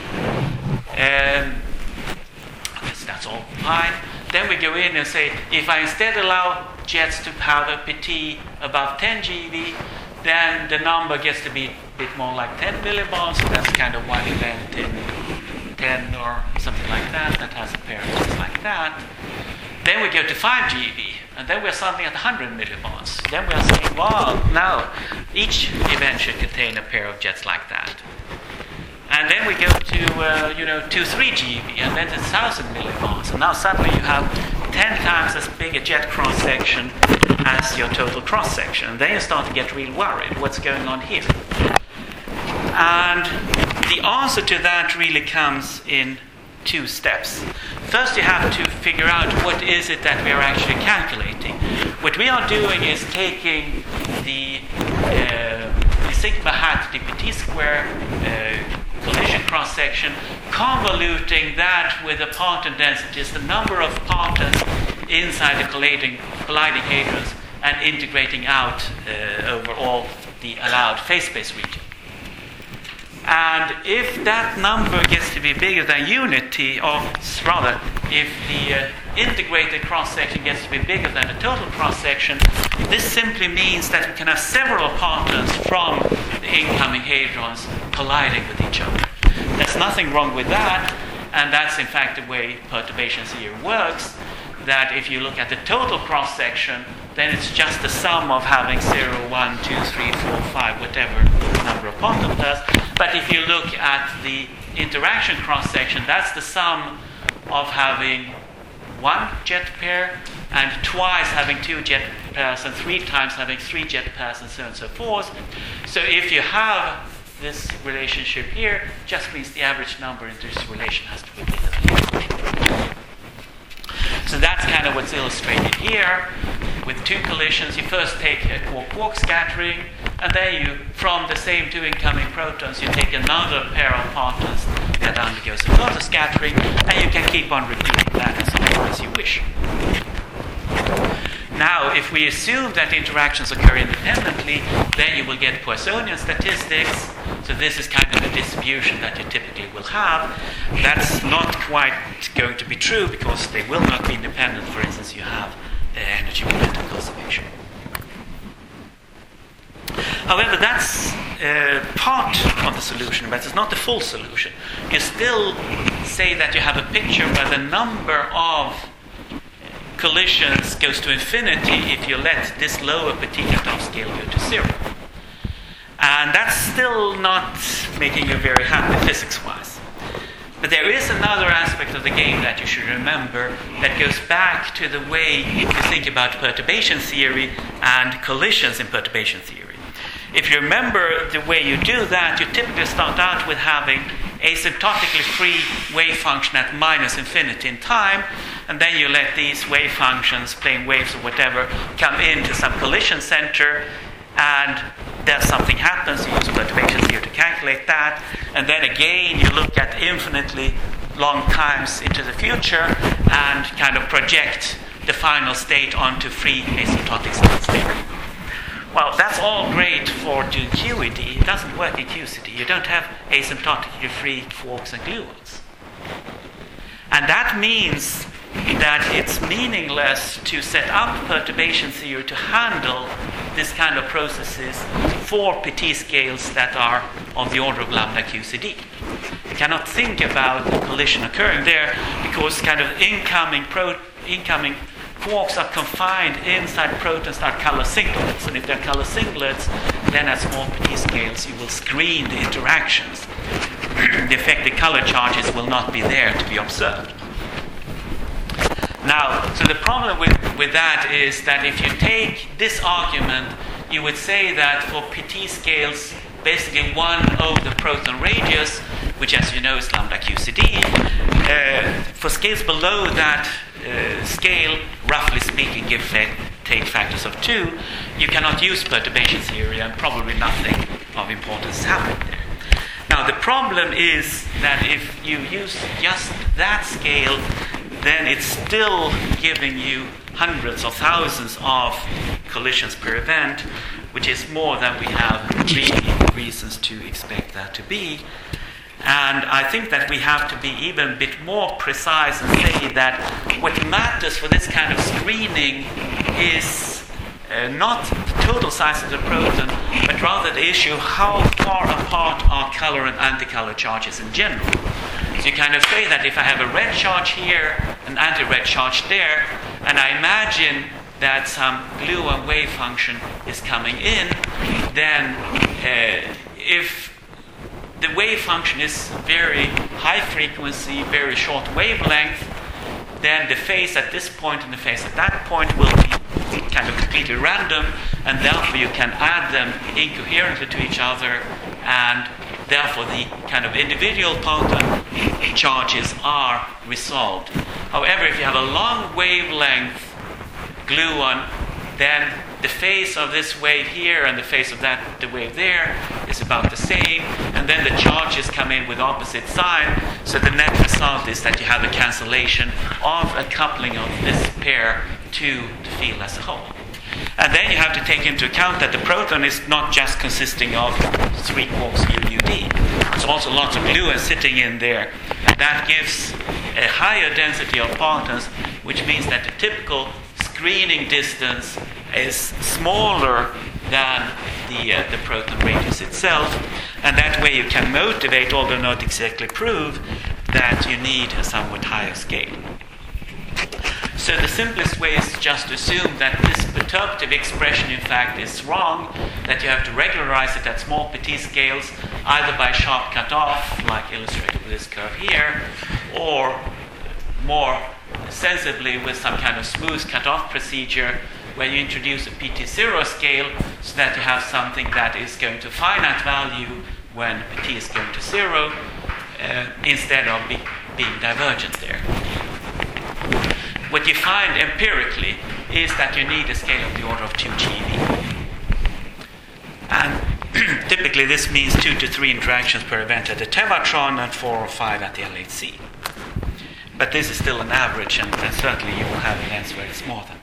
Um, that's, that's all fine. Then we go in and say, if I instead allow jets to have a P T above ten G V, then the number gets to be a bit more like ten millibars, so that's kind of one event in ten or something like that, that has a pair of jets like that. Then we go to five G V, and then we're suddenly at one hundred millibars. Then we're saying, well, now each event should contain a pair of jets like that. And then we go to, uh, you know, two, three G V, and then it's one thousand millibars. And now suddenly you have ten times as big a jet cross-section as your total cross-section. And then you start to get real worried. What's going on here? And the answer to that really comes in two steps. First, you have to figure out what is it that we are actually calculating. What we are doing is taking the, uh, the sigma hat d P t square uh, collision cross-section, convoluting that with the parton densities, the number of partons inside the colliding, colliding hadrons, and integrating out uh, over all the allowed phase space region. And if that number gets to be bigger than unity, or rather, if the uh, integrated cross-section gets to be bigger than the total cross-section, this simply means that we can have several partons from the incoming hadrons colliding with each other. There's nothing wrong with that, and that's in fact the way perturbation theory works, that if you look at the total cross-section, then it's just the sum of having zero, one, two, three, four, five, whatever number of parton pairs. But if you look at the interaction cross-section, that's the sum of having one jet pair and twice having two jet pairs and three times having three jet pairs and so on and so forth. So if you have this relationship here, just means the average number in this relation has to be bigger. So that's kind of what's illustrated here. With two collisions, you first take a quark-quark scattering, and then you, from the same two incoming protons, you take another pair of partons that undergoes a further scattering, and you can keep on repeating that as often as you wish. Now, if we assume that interactions occur independently, then you will get Poissonian statistics. So this is kind of the distribution that you typically will have. That's not quite going to be true because they will not be independent. For instance, you have uh, energy momentum conservation. However, that's uh, part of the solution, but it's not the full solution. You still say that you have a picture where the number of collisions goes to infinity if you let this lower Petit cutoff scale go to zero. And that's still not making you very happy physics-wise. But there is another aspect of the game that you should remember that goes back to the way you think about perturbation theory and collisions in perturbation theory. If you remember the way you do that, you typically start out with having asymptotically free wave function at minus infinity in time, and then you let these wave functions, plane waves or whatever, come into some collision center, and then something happens. You use perturbation theory to calculate that, and then again you look at infinitely long times into the future and kind of project the final state onto free asymptotic state. Well, that's all great for doing Q E D. It doesn't work in Q C D. You don't have asymptotically free quarks and gluons. And that means that it's meaningless to set up perturbation theory to handle this kind of processes for Petit scales that are of the order of lambda Q C D. You cannot think about a collision occurring there because kind of incoming pro- incoming quarks are confined inside protons that are color singlets, and if they're color singlets, then at small Petit scales you will screen the interactions. the affected color charges will not be there to be observed. Now, so the problem with, with that is that if you take this argument, you would say that for P T scales, basically one over the proton radius, which as you know is lambda Q C D, uh, for scales below that uh, scale, roughly speaking, give fa- take factors of two, you cannot use perturbation theory, and probably nothing of importance is happening there. Now, the problem is that if you use just that scale, then it's still giving you hundreds or thousands of collisions per event, which is more than we have really reasons to expect that to be. And I think that we have to be even a bit more precise and say that what matters for this kind of screening is uh, not the total size of the proton, but rather the issue how far apart are color and anticolor charges in general. So you kind of say that if I have a red charge here, an anti-red charge there, and I imagine that some gluon wave function is coming in, then uh, if the wave function is very high frequency, very short wavelength, then the phase at this point and the phase at that point will be kind of completely random, and therefore you can add them incoherently to each other, and therefore the kind of individual proton charges are resolved. However, if you have a long wavelength gluon, then the phase of this wave here and the phase of that the wave there is about the same, and then the charges come in with opposite sign, so the net result is that you have a cancellation of a coupling of this pair to the field as a whole. And then you have to take into account that the proton is not just consisting of three quarks U U D. There's also lots of gluons sitting in there, and that gives a higher density of partons, which means that the typical screening distance is smaller than the uh, the proton radius itself, and that way you can motivate, although not exactly prove, that you need a somewhat higher scale. So the simplest way is just to assume that this perturbative expression in fact is wrong, that you have to regularize it at small P T scales, either by sharp cutoff, like illustrated with this curve here, or more sensibly with some kind of smooth cutoff procedure where you introduce a P T zero scale so that you have something that is going to finite value when P T is going to zero, uh, instead of be, being divergent there. What you find empirically is that you need a scale of the order of two G eV. And typically this means two to three interactions per event at the Tevatron and four or five at the L H C. But this is still an average, and, and certainly you will have events where it's more than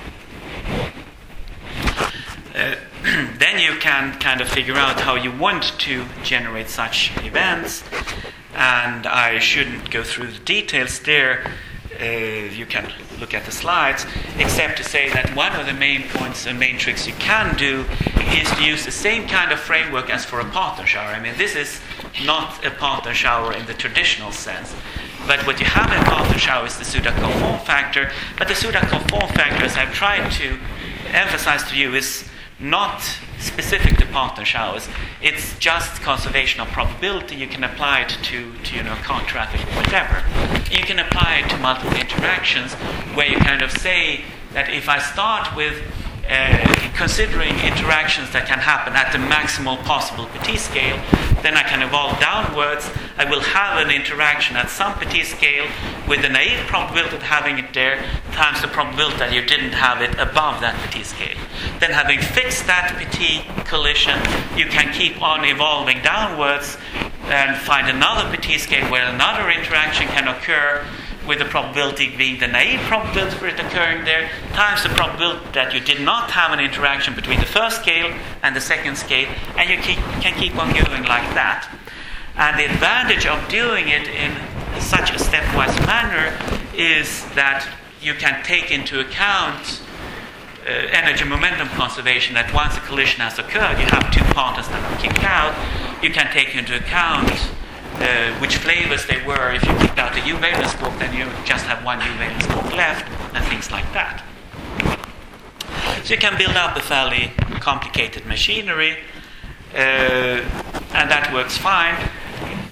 that. Uh, then you can kind of figure out how you want to generate such events, and I shouldn't go through the details there. Uh, you can look at the slides, except to say that one of the main points and main tricks you can do is to use the same kind of framework as for a Parton shower. I mean, this is not a Parton shower in the traditional sense, but what you have in Parton shower is the Sudakov form factor, but the Sudakov form factor, as I've tried to emphasize to you, is not specific to Parton showers. It's just conservation of probability. You can apply it to, to you know, car traffic or whatever. You can apply it to multiple interactions where you kind of say that if I start with uh, considering interactions that can happen at the maximal possible P T scale, then I can evolve downwards. I will have an interaction at some P T scale with the naive probability of having it there times the probability that you didn't have it above that P T scale. Then having fixed that P T collision, you can keep on evolving downwards and find another P T scale where another interaction can occur, with the probability being the naive probability for it occurring there, times the probability that you did not have an interaction between the first scale and the second scale, and you keep, can keep on going like that. And the advantage of doing it in such a stepwise manner is that you can take into account uh, energy momentum conservation, that once a collision has occurred, you have two partons that are kicked out. You can take into account Uh, which flavors they were. If you kicked out a U valence quark, then you just have one U valence quark left, and things like that. So you can build up a fairly complicated machinery, uh, and that works fine.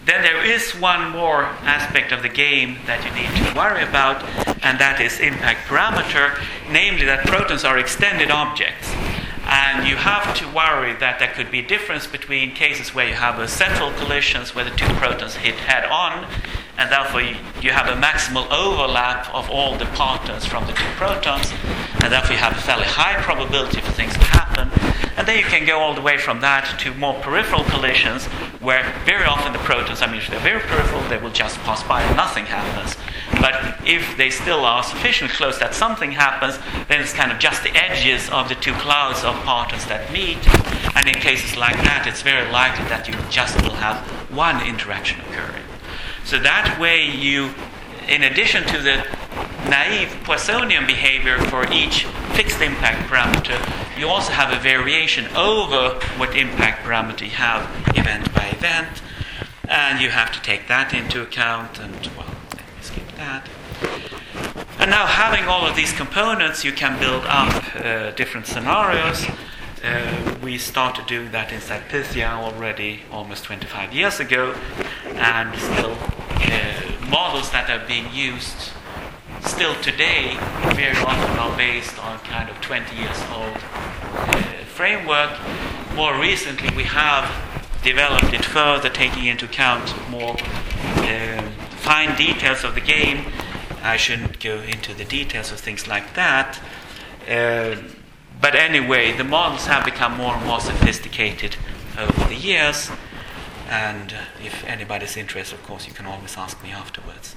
then there is one more aspect of the game that you need to worry about, and that is impact parameter, namely that protons are extended objects. And you have to worry that there could be a difference between cases where you have a central collisions where the two protons hit head-on, and therefore you, you have a maximal overlap of all the partons from the two protons, and therefore you have a fairly high probability for things to happen. And then you can go all the way from that to more peripheral collisions, where very often the protons, I mean, if they're very peripheral, they will just pass by and nothing happens. But if they still are sufficiently close that something happens, then it's kind of just the edges of the two clouds of partons that meet. And in cases like that, it's very likely that you just will have one interaction occurring. So that way you, in addition to the naive Poissonian behavior for each fixed impact parameter, you also have a variation over what impact parameter you have event by event. And you have to take that into account, and well, let me skip that. And now, having all of these components, you can build up uh, different scenarios. Uh, we started doing that inside Pythia already almost twenty-five years ago, and still uh, models that are being used still today very often are based on kind of twenty years old uh, framework. More recently, we have developed it further, taking into account more uh, fine details of the game. I shouldn't go into the details of things like that. Uh, but anyway, the models have become more and more sophisticated over the years. And if anybody's interested, of course, you can always ask me afterwards.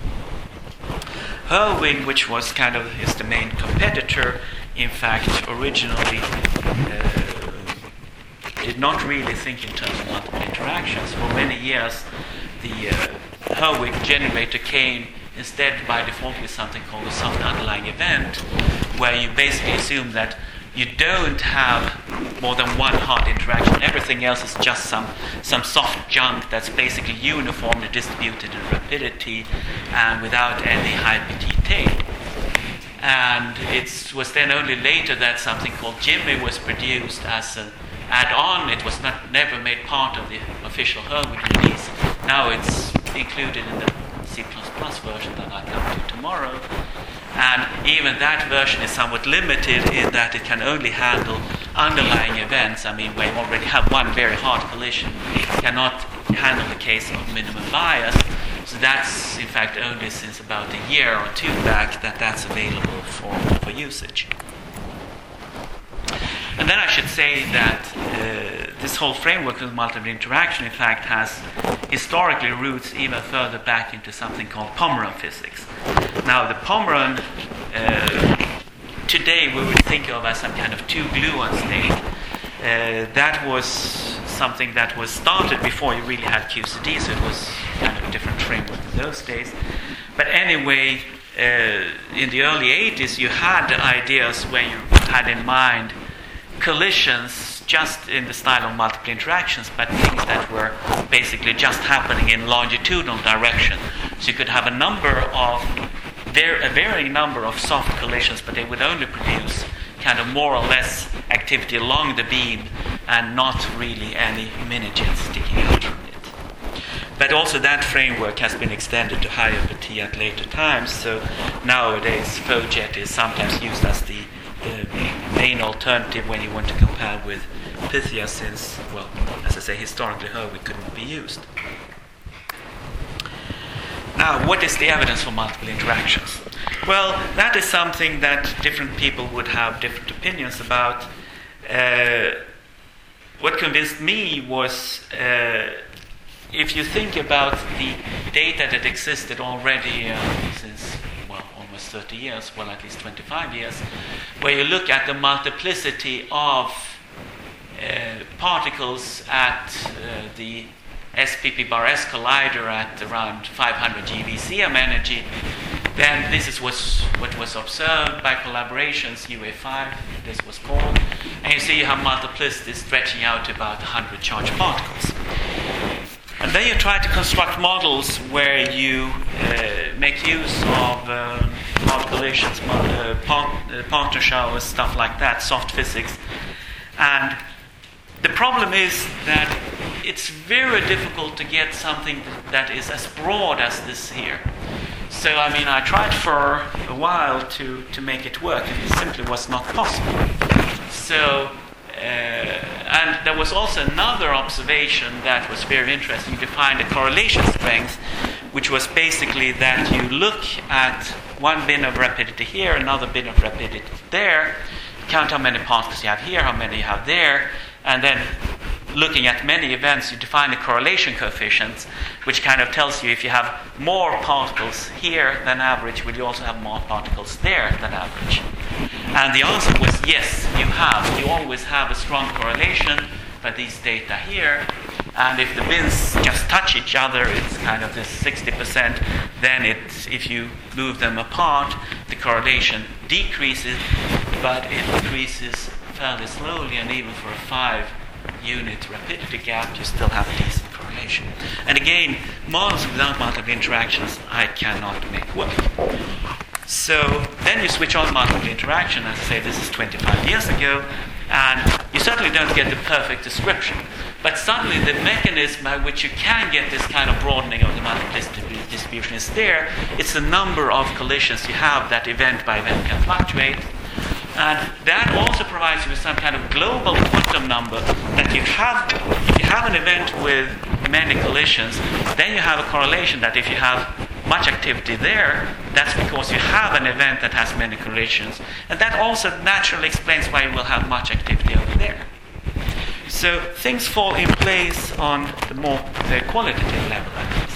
Herwig, which was kind of is the main competitor, in fact, originally uh, did not really think in terms of multiple interactions. For many years, the uh, Herwig generator came instead by default with something called a soft underlying event, where you basically assume that you don't have more than one hard interaction. Everything else is just some, some soft junk that's basically uniformly distributed in rapidity and without any high P T tail. And it was then only later that something called Jimmy was produced as an add-on. It was not never made part of the official Herwig release. Now it's included in the C plus plus version that I'll come to tomorrow. And even that version is somewhat limited in that it can only handle underlying events. I mean, where you already have one very hard collision, it cannot handle the case of minimum bias. So that's, in fact, only since about a year or two back that that's available for, for usage. And then I should say that uh, this whole framework of multiple interaction, in fact, has historically roots even further back into something called Pomeron physics. Now, the Pomeron, uh, today we would think of as some kind of two-gluon state. Uh, that was something that was started before you really had Q C D, so it was kind of a different framework in those days. But anyway, uh, in the early eighties, you had ideas where you had in mind collisions just in the style of multiple interactions, but things that were basically just happening in longitudinal direction. So you could have a number of, ver- a varying number of soft collisions, but they would only produce kind of more or less activity along the beam and not really any mini-jets sticking out from it. But also that framework has been extended to higher P T at later times, so nowadays FOJET is sometimes used as the the main alternative when you want to compare with Pythia, since, well, as I say, historically Herwig couldn't be used. Now, what is the evidence for multiple interactions? Well, that is something that different people would have different opinions about. Uh, what convinced me was, uh, if you think about the data that existed already uh, since thirty years, well, at least twenty-five years, where you look at the multiplicity of uh, particles at uh, the S P P bar S collider at around five hundred G V C M energy, then this is what's, what was observed by collaborations, U A five, this was called, and you see you have multiplicity stretching out to about one hundred charged particles. And then you try to construct models where you uh, make use of uh, hard collisions, uh, part, uh, partner showers, stuff like that, soft physics. And the problem is that it's very difficult to get something that is as broad as this here. So, I mean, I tried for a while to, to make it work, and it simply was not possible. So, uh, and there was also another observation that was very interesting. You defined a correlation strength, which was basically that you look at one bin of rapidity here, another bin of rapidity there, count how many particles you have here, how many you have there, and then looking at many events, you define a correlation coefficient, which kind of tells you if you have more particles here than average, will you also have more particles there than average? And the answer was yes, you have. You always have a strong correlation by these data here. And if the bins just touch each other, it's kind of this sixty percent. Then it's, if you move them apart, the correlation decreases, but it decreases fairly slowly, and even for a five unit rapidity gap, you still have a decent correlation. And again, models without multiple interactions I cannot make work. So then you switch on multiple interaction, as I say, this is twenty-five years ago, and you certainly don't get the perfect description. But suddenly the mechanism by which you can get this kind of broadening of the multiplicity distribution is there. It's the number of collisions you have that event by event can fluctuate. And that also provides you with some kind of global quantum number that you have. If you have an event with many collisions, then you have a correlation that if you have much activity there, that's because you have an event that has many collisions. And that also naturally explains why you will have much activity over there. So things fall in place on the more the qualitative level, at least.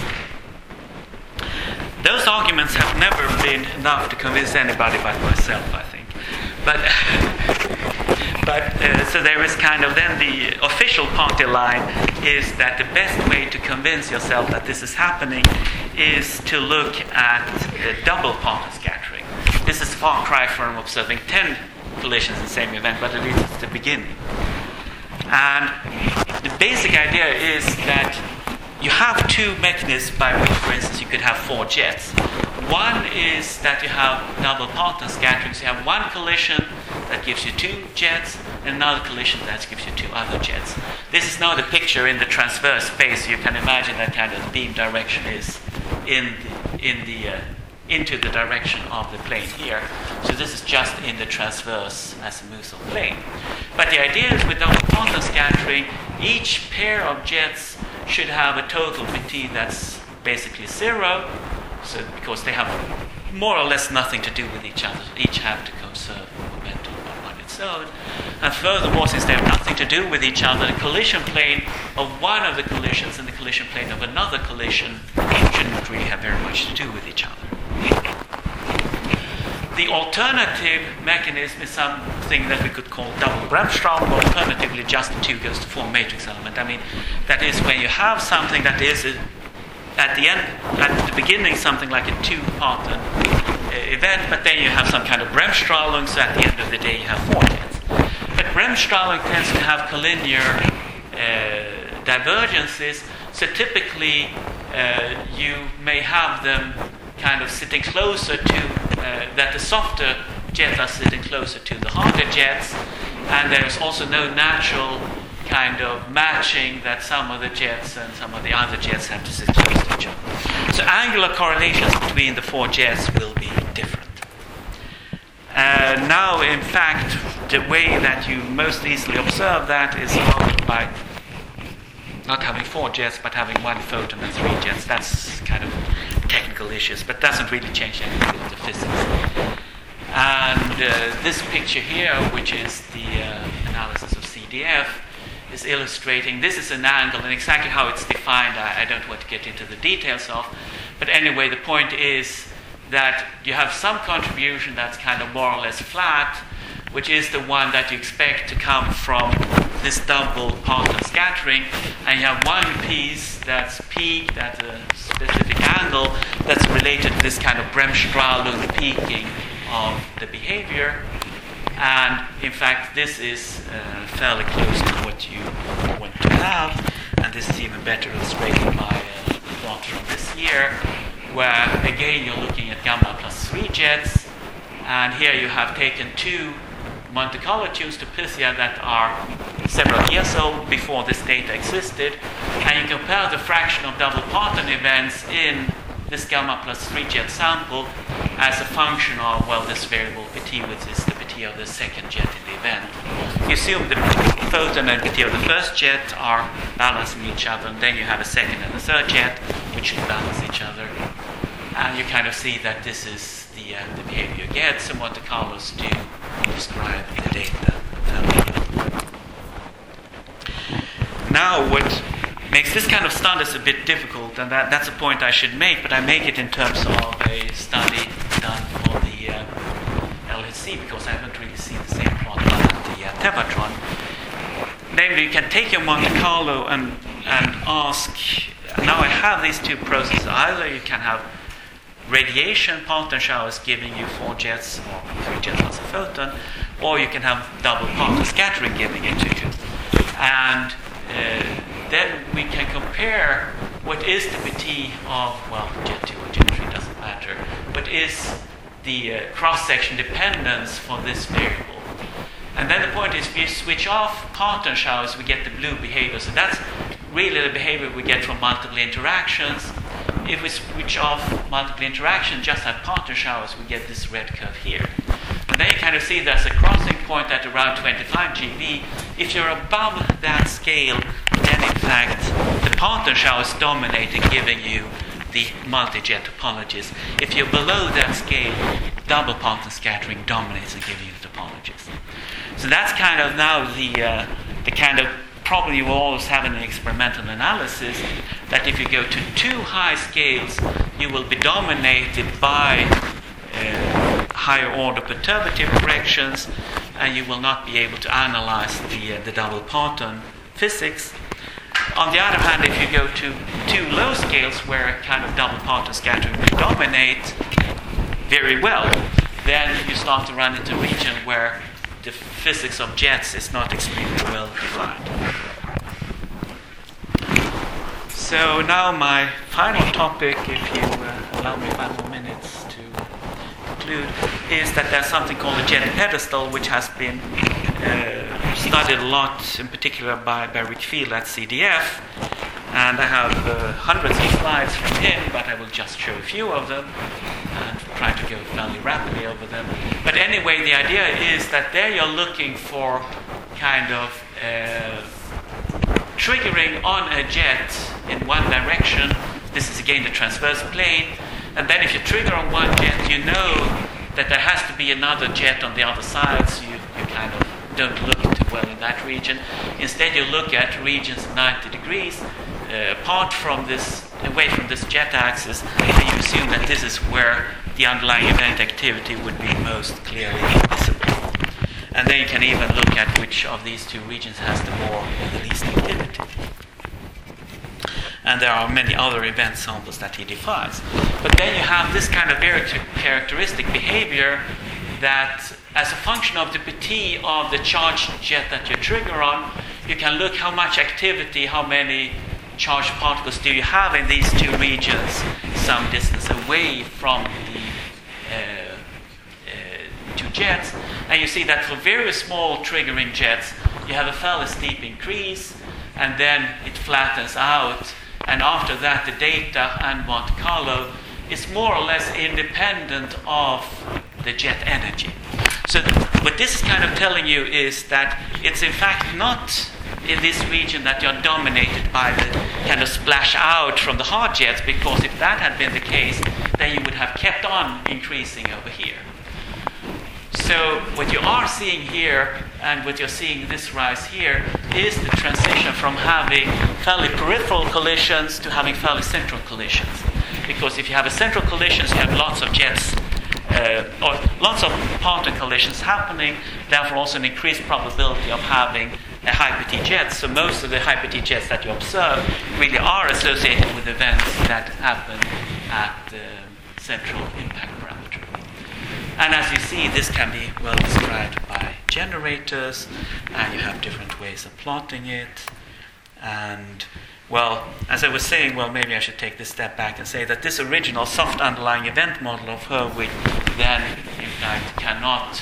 Those arguments have never been enough to convince anybody but myself, I think. But, but uh, so there is kind of then the official party line is that the best way to convince yourself that this is happening is to look at uh, double particle scattering. This is a far cry from observing ten collisions in the same event, but at least it's the beginning. And the basic idea is that you have two mechanisms by which, for instance, you could have four jets. One is that you have double particle scattering, so you have one collision that gives you two jets, and another collision that gives you two other jets. This is now the picture in the transverse space. You can imagine that kind of beam direction is in the, in the uh, into the direction of the plane here. So this is just in the transverse as it moves on the plane. But the idea is with double particle scattering, each pair of jets should have a total V T that's basically zero, so because they have more or less nothing to do with each other. Each have to conserve momentum on its own. And furthermore, since they have nothing to do with each other, the collision plane of one of the collisions and the collision plane of another collision shouldn't really have very much to do with each other. The alternative mechanism is something that we could call double Bremsstrahlung, or alternatively just the two goes to form matrix element. I mean, that is when you have something that is a, at the end, at the beginning, something like a two-part uh, event, but then you have some kind of Bremsstrahlung, so at the end of the day you have four jets. But Bremsstrahlung tends to have collinear uh, divergences, so typically uh, you may have them kind of sitting closer to, uh, that the softer jets are sitting closer to the harder jets, and there's also no natural kind of matching that some of the jets and some of the other jets have to sit close to each other. So angular correlations between the four jets will be different. Uh, now, in fact, the way that you most easily observe that is by not having four jets, but having one photon and three jets. That's kind of technical issues, but doesn't really change anything with the physics. And uh, this picture here, which is the uh, analysis of C D F, is illustrating, this is an angle, and exactly how it's defined, I, I don't want to get into the details of, but anyway, the point is that you have some contribution that's kind of more or less flat, which is the one that you expect to come from this double particle scattering, and you have one piece that's peaked at a specific angle that's related to this kind of Bremsstrahlung peaking of the behavior. And in fact, this is uh, fairly close to what you want to have, and this is even better illustrated by a plot from this year, where again you're looking at gamma plus three jets, and here you have taken two Monte Carlo tunes to Pythia that are several years old before this data existed, and you compare the fraction of double Parton events in this gamma plus three jet sample as a function of, well, this variable Pt, which is the Pt of the second jet in the event. You assume the photon and Pt of the first jet are balancing each other, and then you have a second and a third jet, which should balance each other. And you kind of see that this is the, uh, the behavior you get. So Monte Carlos do describe the data. Now, what makes this kind of standards a bit difficult, and that, that's a point I should make, but I make it in terms of a study done for the uh, L H C, because I haven't really seen the same plot done at the uh, Tevatron. Namely, you can take your Monte Carlo and, and ask, now I have these two processes. Either you can have radiation Parton showers giving you four jets or three jets plus a photon, or you can have double Parton scattering giving it to you. And uh, then we can compare what is the Pt of, well, jet two or jet three, doesn't matter, what is the uh, cross-section dependence for this variable. And then the point is, if you switch off Parton showers, we get the blue behavior. So that's really the behavior we get from multiple interactions. If we switch off multiple interactions, just have Parton showers, we get this red curve here. And then you kind of see there's a crossing point at around twenty-five G V. If you're above that scale, then in fact the Parton showers dominate in giving you the multi-jet topologies. If you're below that scale, double Parton scattering dominates in giving you the topologies. So that's kind of now the uh, the kind of problem you will always have in an experimental analysis, that if you go to too high scales, you will be dominated by uh, higher order perturbative corrections, and you will not be able to analyze the, uh, the double Parton physics. On the other hand, if you go to too low scales, where kind of double Parton scattering will dominate very well, then you start to run into a region where the physics of jets is not extremely well defined. So now my final topic, if you uh, allow me five more minutes to conclude, is that there's something called a jet pedestal, which has been uh, studied a lot, in particular by, by Rich Field at C D F. And I have uh, hundreds of slides from him, but I will just show a few of them and try to go fairly rapidly over them. But anyway, the idea is that there you're looking for kind of uh, triggering on a jet in one direction. This is again the transverse plane. And then if you trigger on one jet, you know that there has to be another jet on the other side, so you, you kind of don't look too well in that region. Instead, you look at regions ninety degrees uh, apart from this, away from this jet axis, and you assume that this is where the underlying event activity would be most clearly visible. And then you can even look at which of these two regions has the more or the least activity. And there are many other event samples that he defines. But then you have this kind of very characteristic behavior that, as a function of the Pt of the charged jet that you trigger on, you can look how much activity, how many charged particles do you have in these two regions, some distance away from the uh, uh, two jets. And you see that for very small triggering jets, you have a fairly steep increase, and then it flattens out. And after that, the data and Monte Carlo is more or less independent of the jet energy. So th- what this is kind of telling you is that it's in fact not in this region that you're dominated by the kind of splash out from the hard jets, because if that had been the case, then you would have kept on increasing over here. So what you are seeing here, and what you're seeing this rise here, is the transition from having fairly peripheral collisions to having fairly central collisions. Because if you have a central collisions, you have lots of jets, uh, or lots of Parton collisions happening, therefore also an increased probability of having a high Pt jets. So most of the high Pt jets that you observe really are associated with events that happen at the central impact parameter. And as you see, this can be well described by generators, and you have different ways of plotting it. And, well, as I was saying, well, maybe I should take this step back and say that this original soft underlying event model of Hurwitz then, in fact, cannot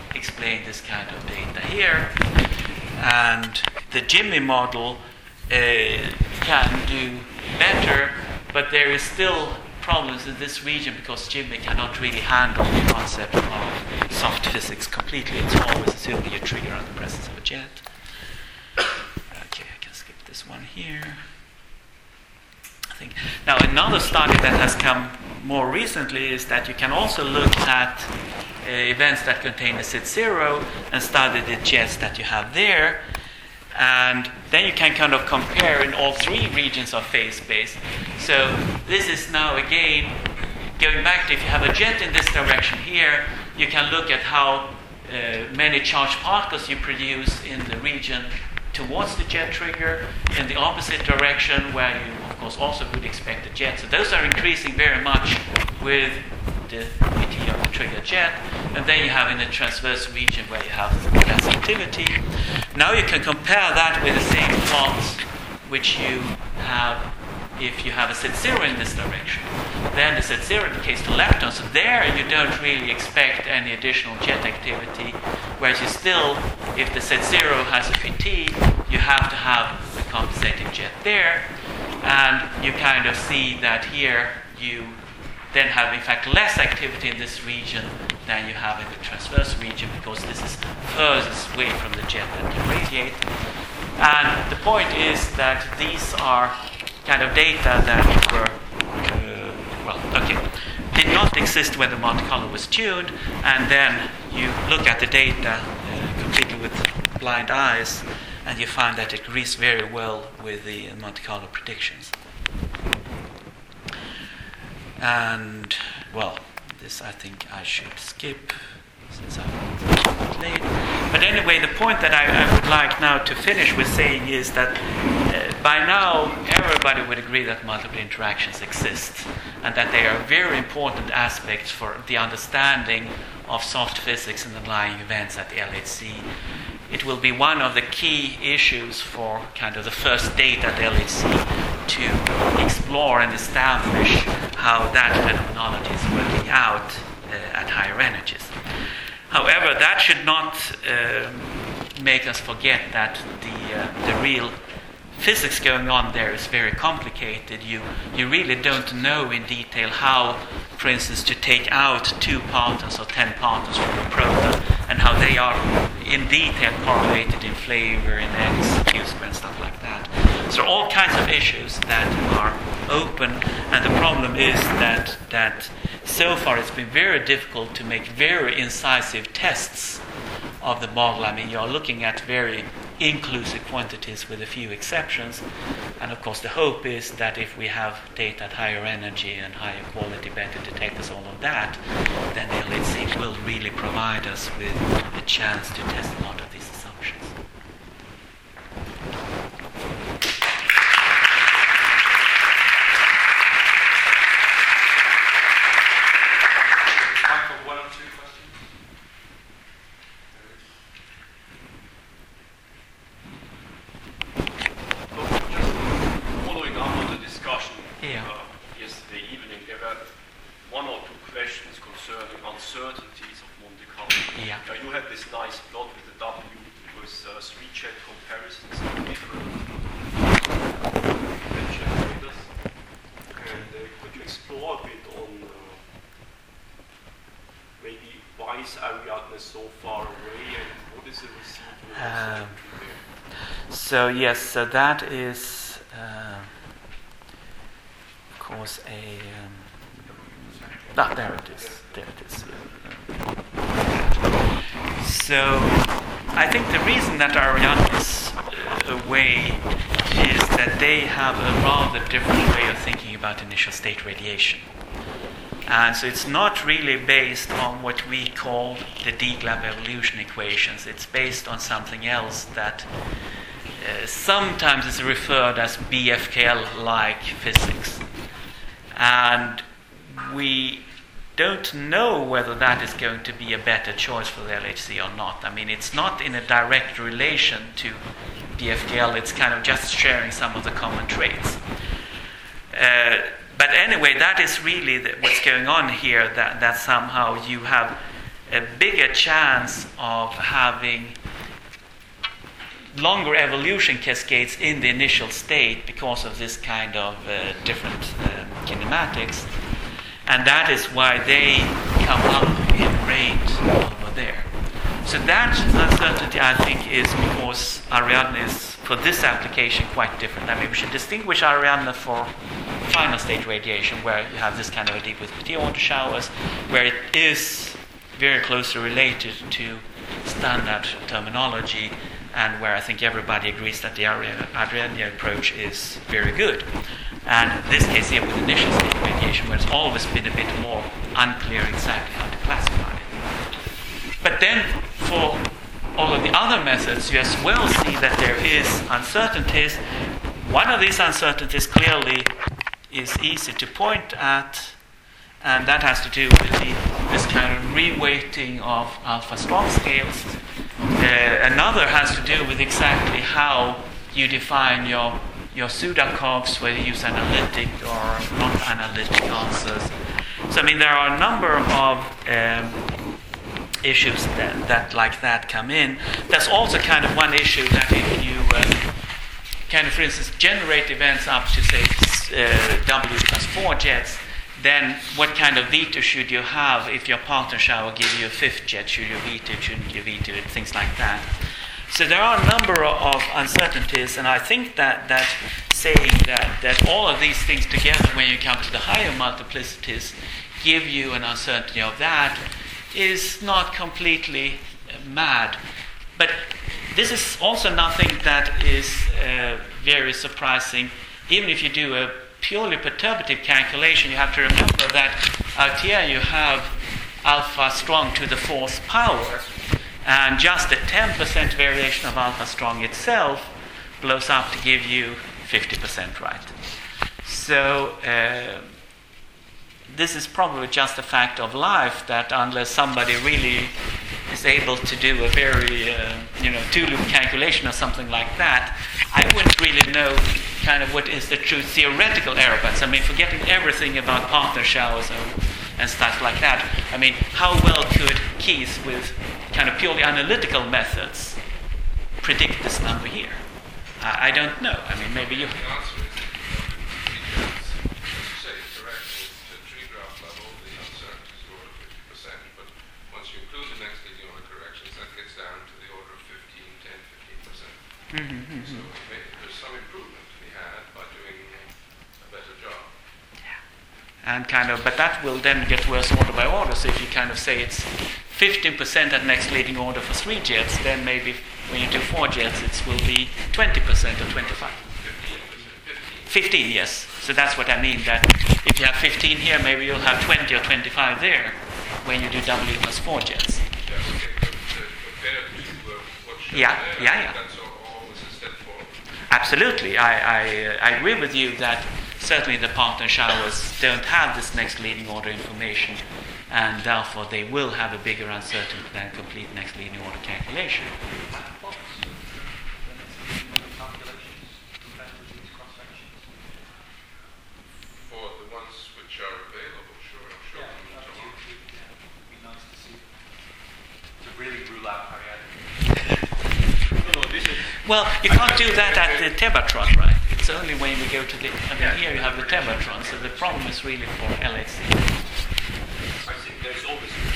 explain this kind of data here. And the Jimmy model uh, can do better, but there is still problems in this region because Jimmy cannot really handle the concept of soft physics completely. It's always assuming a trigger on the presence of a jet. Okay, I can skip this one here. I think now another study that has come more recently is that you can also look at uh, events that contain a Z zero and study the jets that you have there. And then you can kind of compare in all three regions of phase space. So this is now again going back to if you have a jet in this direction here, you can look at how uh, many charged particles you produce in the region towards the jet trigger, in the opposite direction where you of course also would expect a jet. So those are increasing very much with the P T of the trigger jet, and then you have in the transverse region where you have less activity. Now you can compare that with the same plots which you have if you have a Z zero in this direction. Then the Z zero indicates to leptons, so there you don't really expect any additional jet activity, whereas you still, if the Z zero has a P T, you have to have a compensating jet there, and you kind of see that here you then have in fact less activity in this region than you have in the transverse region because this is furthest away from the jet that can radiate. And the point is that these are kind of data that were, uh, well, okay, did not exist when the Monte Carlo was tuned, and then you look at the data uh, completely with blind eyes, and you find that it agrees very well with the Monte Carlo predictions. And, well, this I think I should skip since I'm late. But anyway, the point that I, I would like now to finish with saying is that uh, by now everybody would agree that multiple interactions exist and that they are very important aspects for the understanding of soft physics and underlying events at the L H C. It will be one of the key issues for kind of the first data at L H C to explore and establish how that phenomenology is working out uh, at higher energies. However, that should not uh, make us forget that the uh, the real physics going on there is very complicated. You you really don't know in detail how, for instance, to take out two partons or ten partons from a proton and how they are in detail correlated in flavor, in X, Q square, and stuff like that. So all kinds of issues that are open, and the problem is that that so far it's been very difficult to make very incisive tests of the model. I mean, you're looking at very inclusive quantities with a few exceptions, and of course the hope is that if we have data at higher energy and higher quality, better detectors, all of that, then the L H C will really provide us with a chance to test a lot of these assumptions. Time for one or two questions. Following up on the discussion Yeah. uh, yesterday evening, there were one or two questions concerning uncertainties of Monte Carlo. Yeah. Uh, you had this nice plot with the W with uh, three jet comparisons of different jet traders. And uh, could you explore a bit on uh, maybe why is Ariadne so far away and what is the residual Um, uncertainty there? So yes, so that is, uh, of course, a. Um, ah, there it is. There it is. So I think the reason that Ariane is uh, away is that they have a rather different way of thinking about initial state radiation. And so it's not really based on what we call the D-Glab evolution equations. It's based on something else that uh, sometimes is referred as B F K L-like physics. And we don't know whether that is going to be a better choice for the L H C or not. I mean, it's not in a direct relation to B F K L. It's kind of just sharing some of the common traits. Uh, But anyway, that is really the, what's going on here, that, that somehow you have a bigger chance of having longer evolution cascades in the initial state because of this kind of uh, different um, kinematics, and that is why they come up in range over there. So that uncertainty, I think, is because Ariadne is, for this application, quite different. I mean, we should distinguish Ariadne for final state radiation, where you have this kind of a deep with meteor showers, where it is very closely related to standard terminology, and where I think everybody agrees that the Ariadne approach is very good. And this case here with initial state radiation, where it's always been a bit more unclear exactly how to classify it. But then, for all of the other methods, you as well see that there is uncertainties. One of these uncertainties clearly is easy to point at, and that has to do with the, this kind of reweighting of alpha strong scales. Uh, another has to do with exactly how you define your your pseudocogs, whether you use analytic or non-analytic answers. So I mean, there are a number of um, issues that, that like that come in. There's also kind of one issue that if you uh, kind of, for instance, generate events up to say uh, W plus four jets, then what kind of veto should you have if your partner shower gives you a fifth jet? Should you veto it? Shouldn't you veto it? Things like that. So there are a number of uncertainties, and I think that, that saying that, that all of these things together, when you come to the higher multiplicities, give you an uncertainty of that, is not completely uh, mad. But this is also nothing that is uh, very surprising. Even if you do a purely perturbative calculation, you have to remember that out here you have alpha strong to the fourth power, and just a ten percent variation of alpha strong itself blows up to give you fifty percent right. So uh, this is probably just a fact of life, that unless somebody really is able to do a very uh, you know two-loop calculation or something like that, I wouldn't really know kind of what is the true theoretical error bands. I mean, forgetting everything about partner showers and, and stuff like that, I mean, how well could Keith with kind of purely analytical methods predict this number here? I, I don't know. I mean, maybe you... The answer is because, as you say, correct, at tree graph level, the uncertainty is the order of fifty percent, but once you include the next leading order corrections, that gets down to the order of fifteen, ten, fifteen percent. Mm-hmm, mm-hmm. So may, there's some improvement to be had by doing a better job. And kind of, but that will then get worse order by order. So if you kind of say it's fifteen percent at next leading order for three jets, then maybe when you do four jets, it will be twenty percent or twenty-five. fifteen percent. fifteen, yes. So that's what I mean, that if you have fifteen here, maybe you'll have twenty or twenty-five there when you do W plus four jets. Yeah, okay, but uh, compared to uh, what should Yeah, there, yeah, yeah. that's all, always a step forward. Absolutely. I, I, uh, I agree with you that certainly the partner showers don't have this next leading order information, and therefore they will have a bigger uncertainty than complete next leading order calculation. For the ones which are available, sure, I'm sure. Yeah, that would be, yeah, it'd be nice to see. To really rule out Ariadne. No, no, this is Well, you can't do that at the Tevatron, right? It's only when we go to the... I mean, here you have the Tevatron, so the problem is really for L H C. I think there's always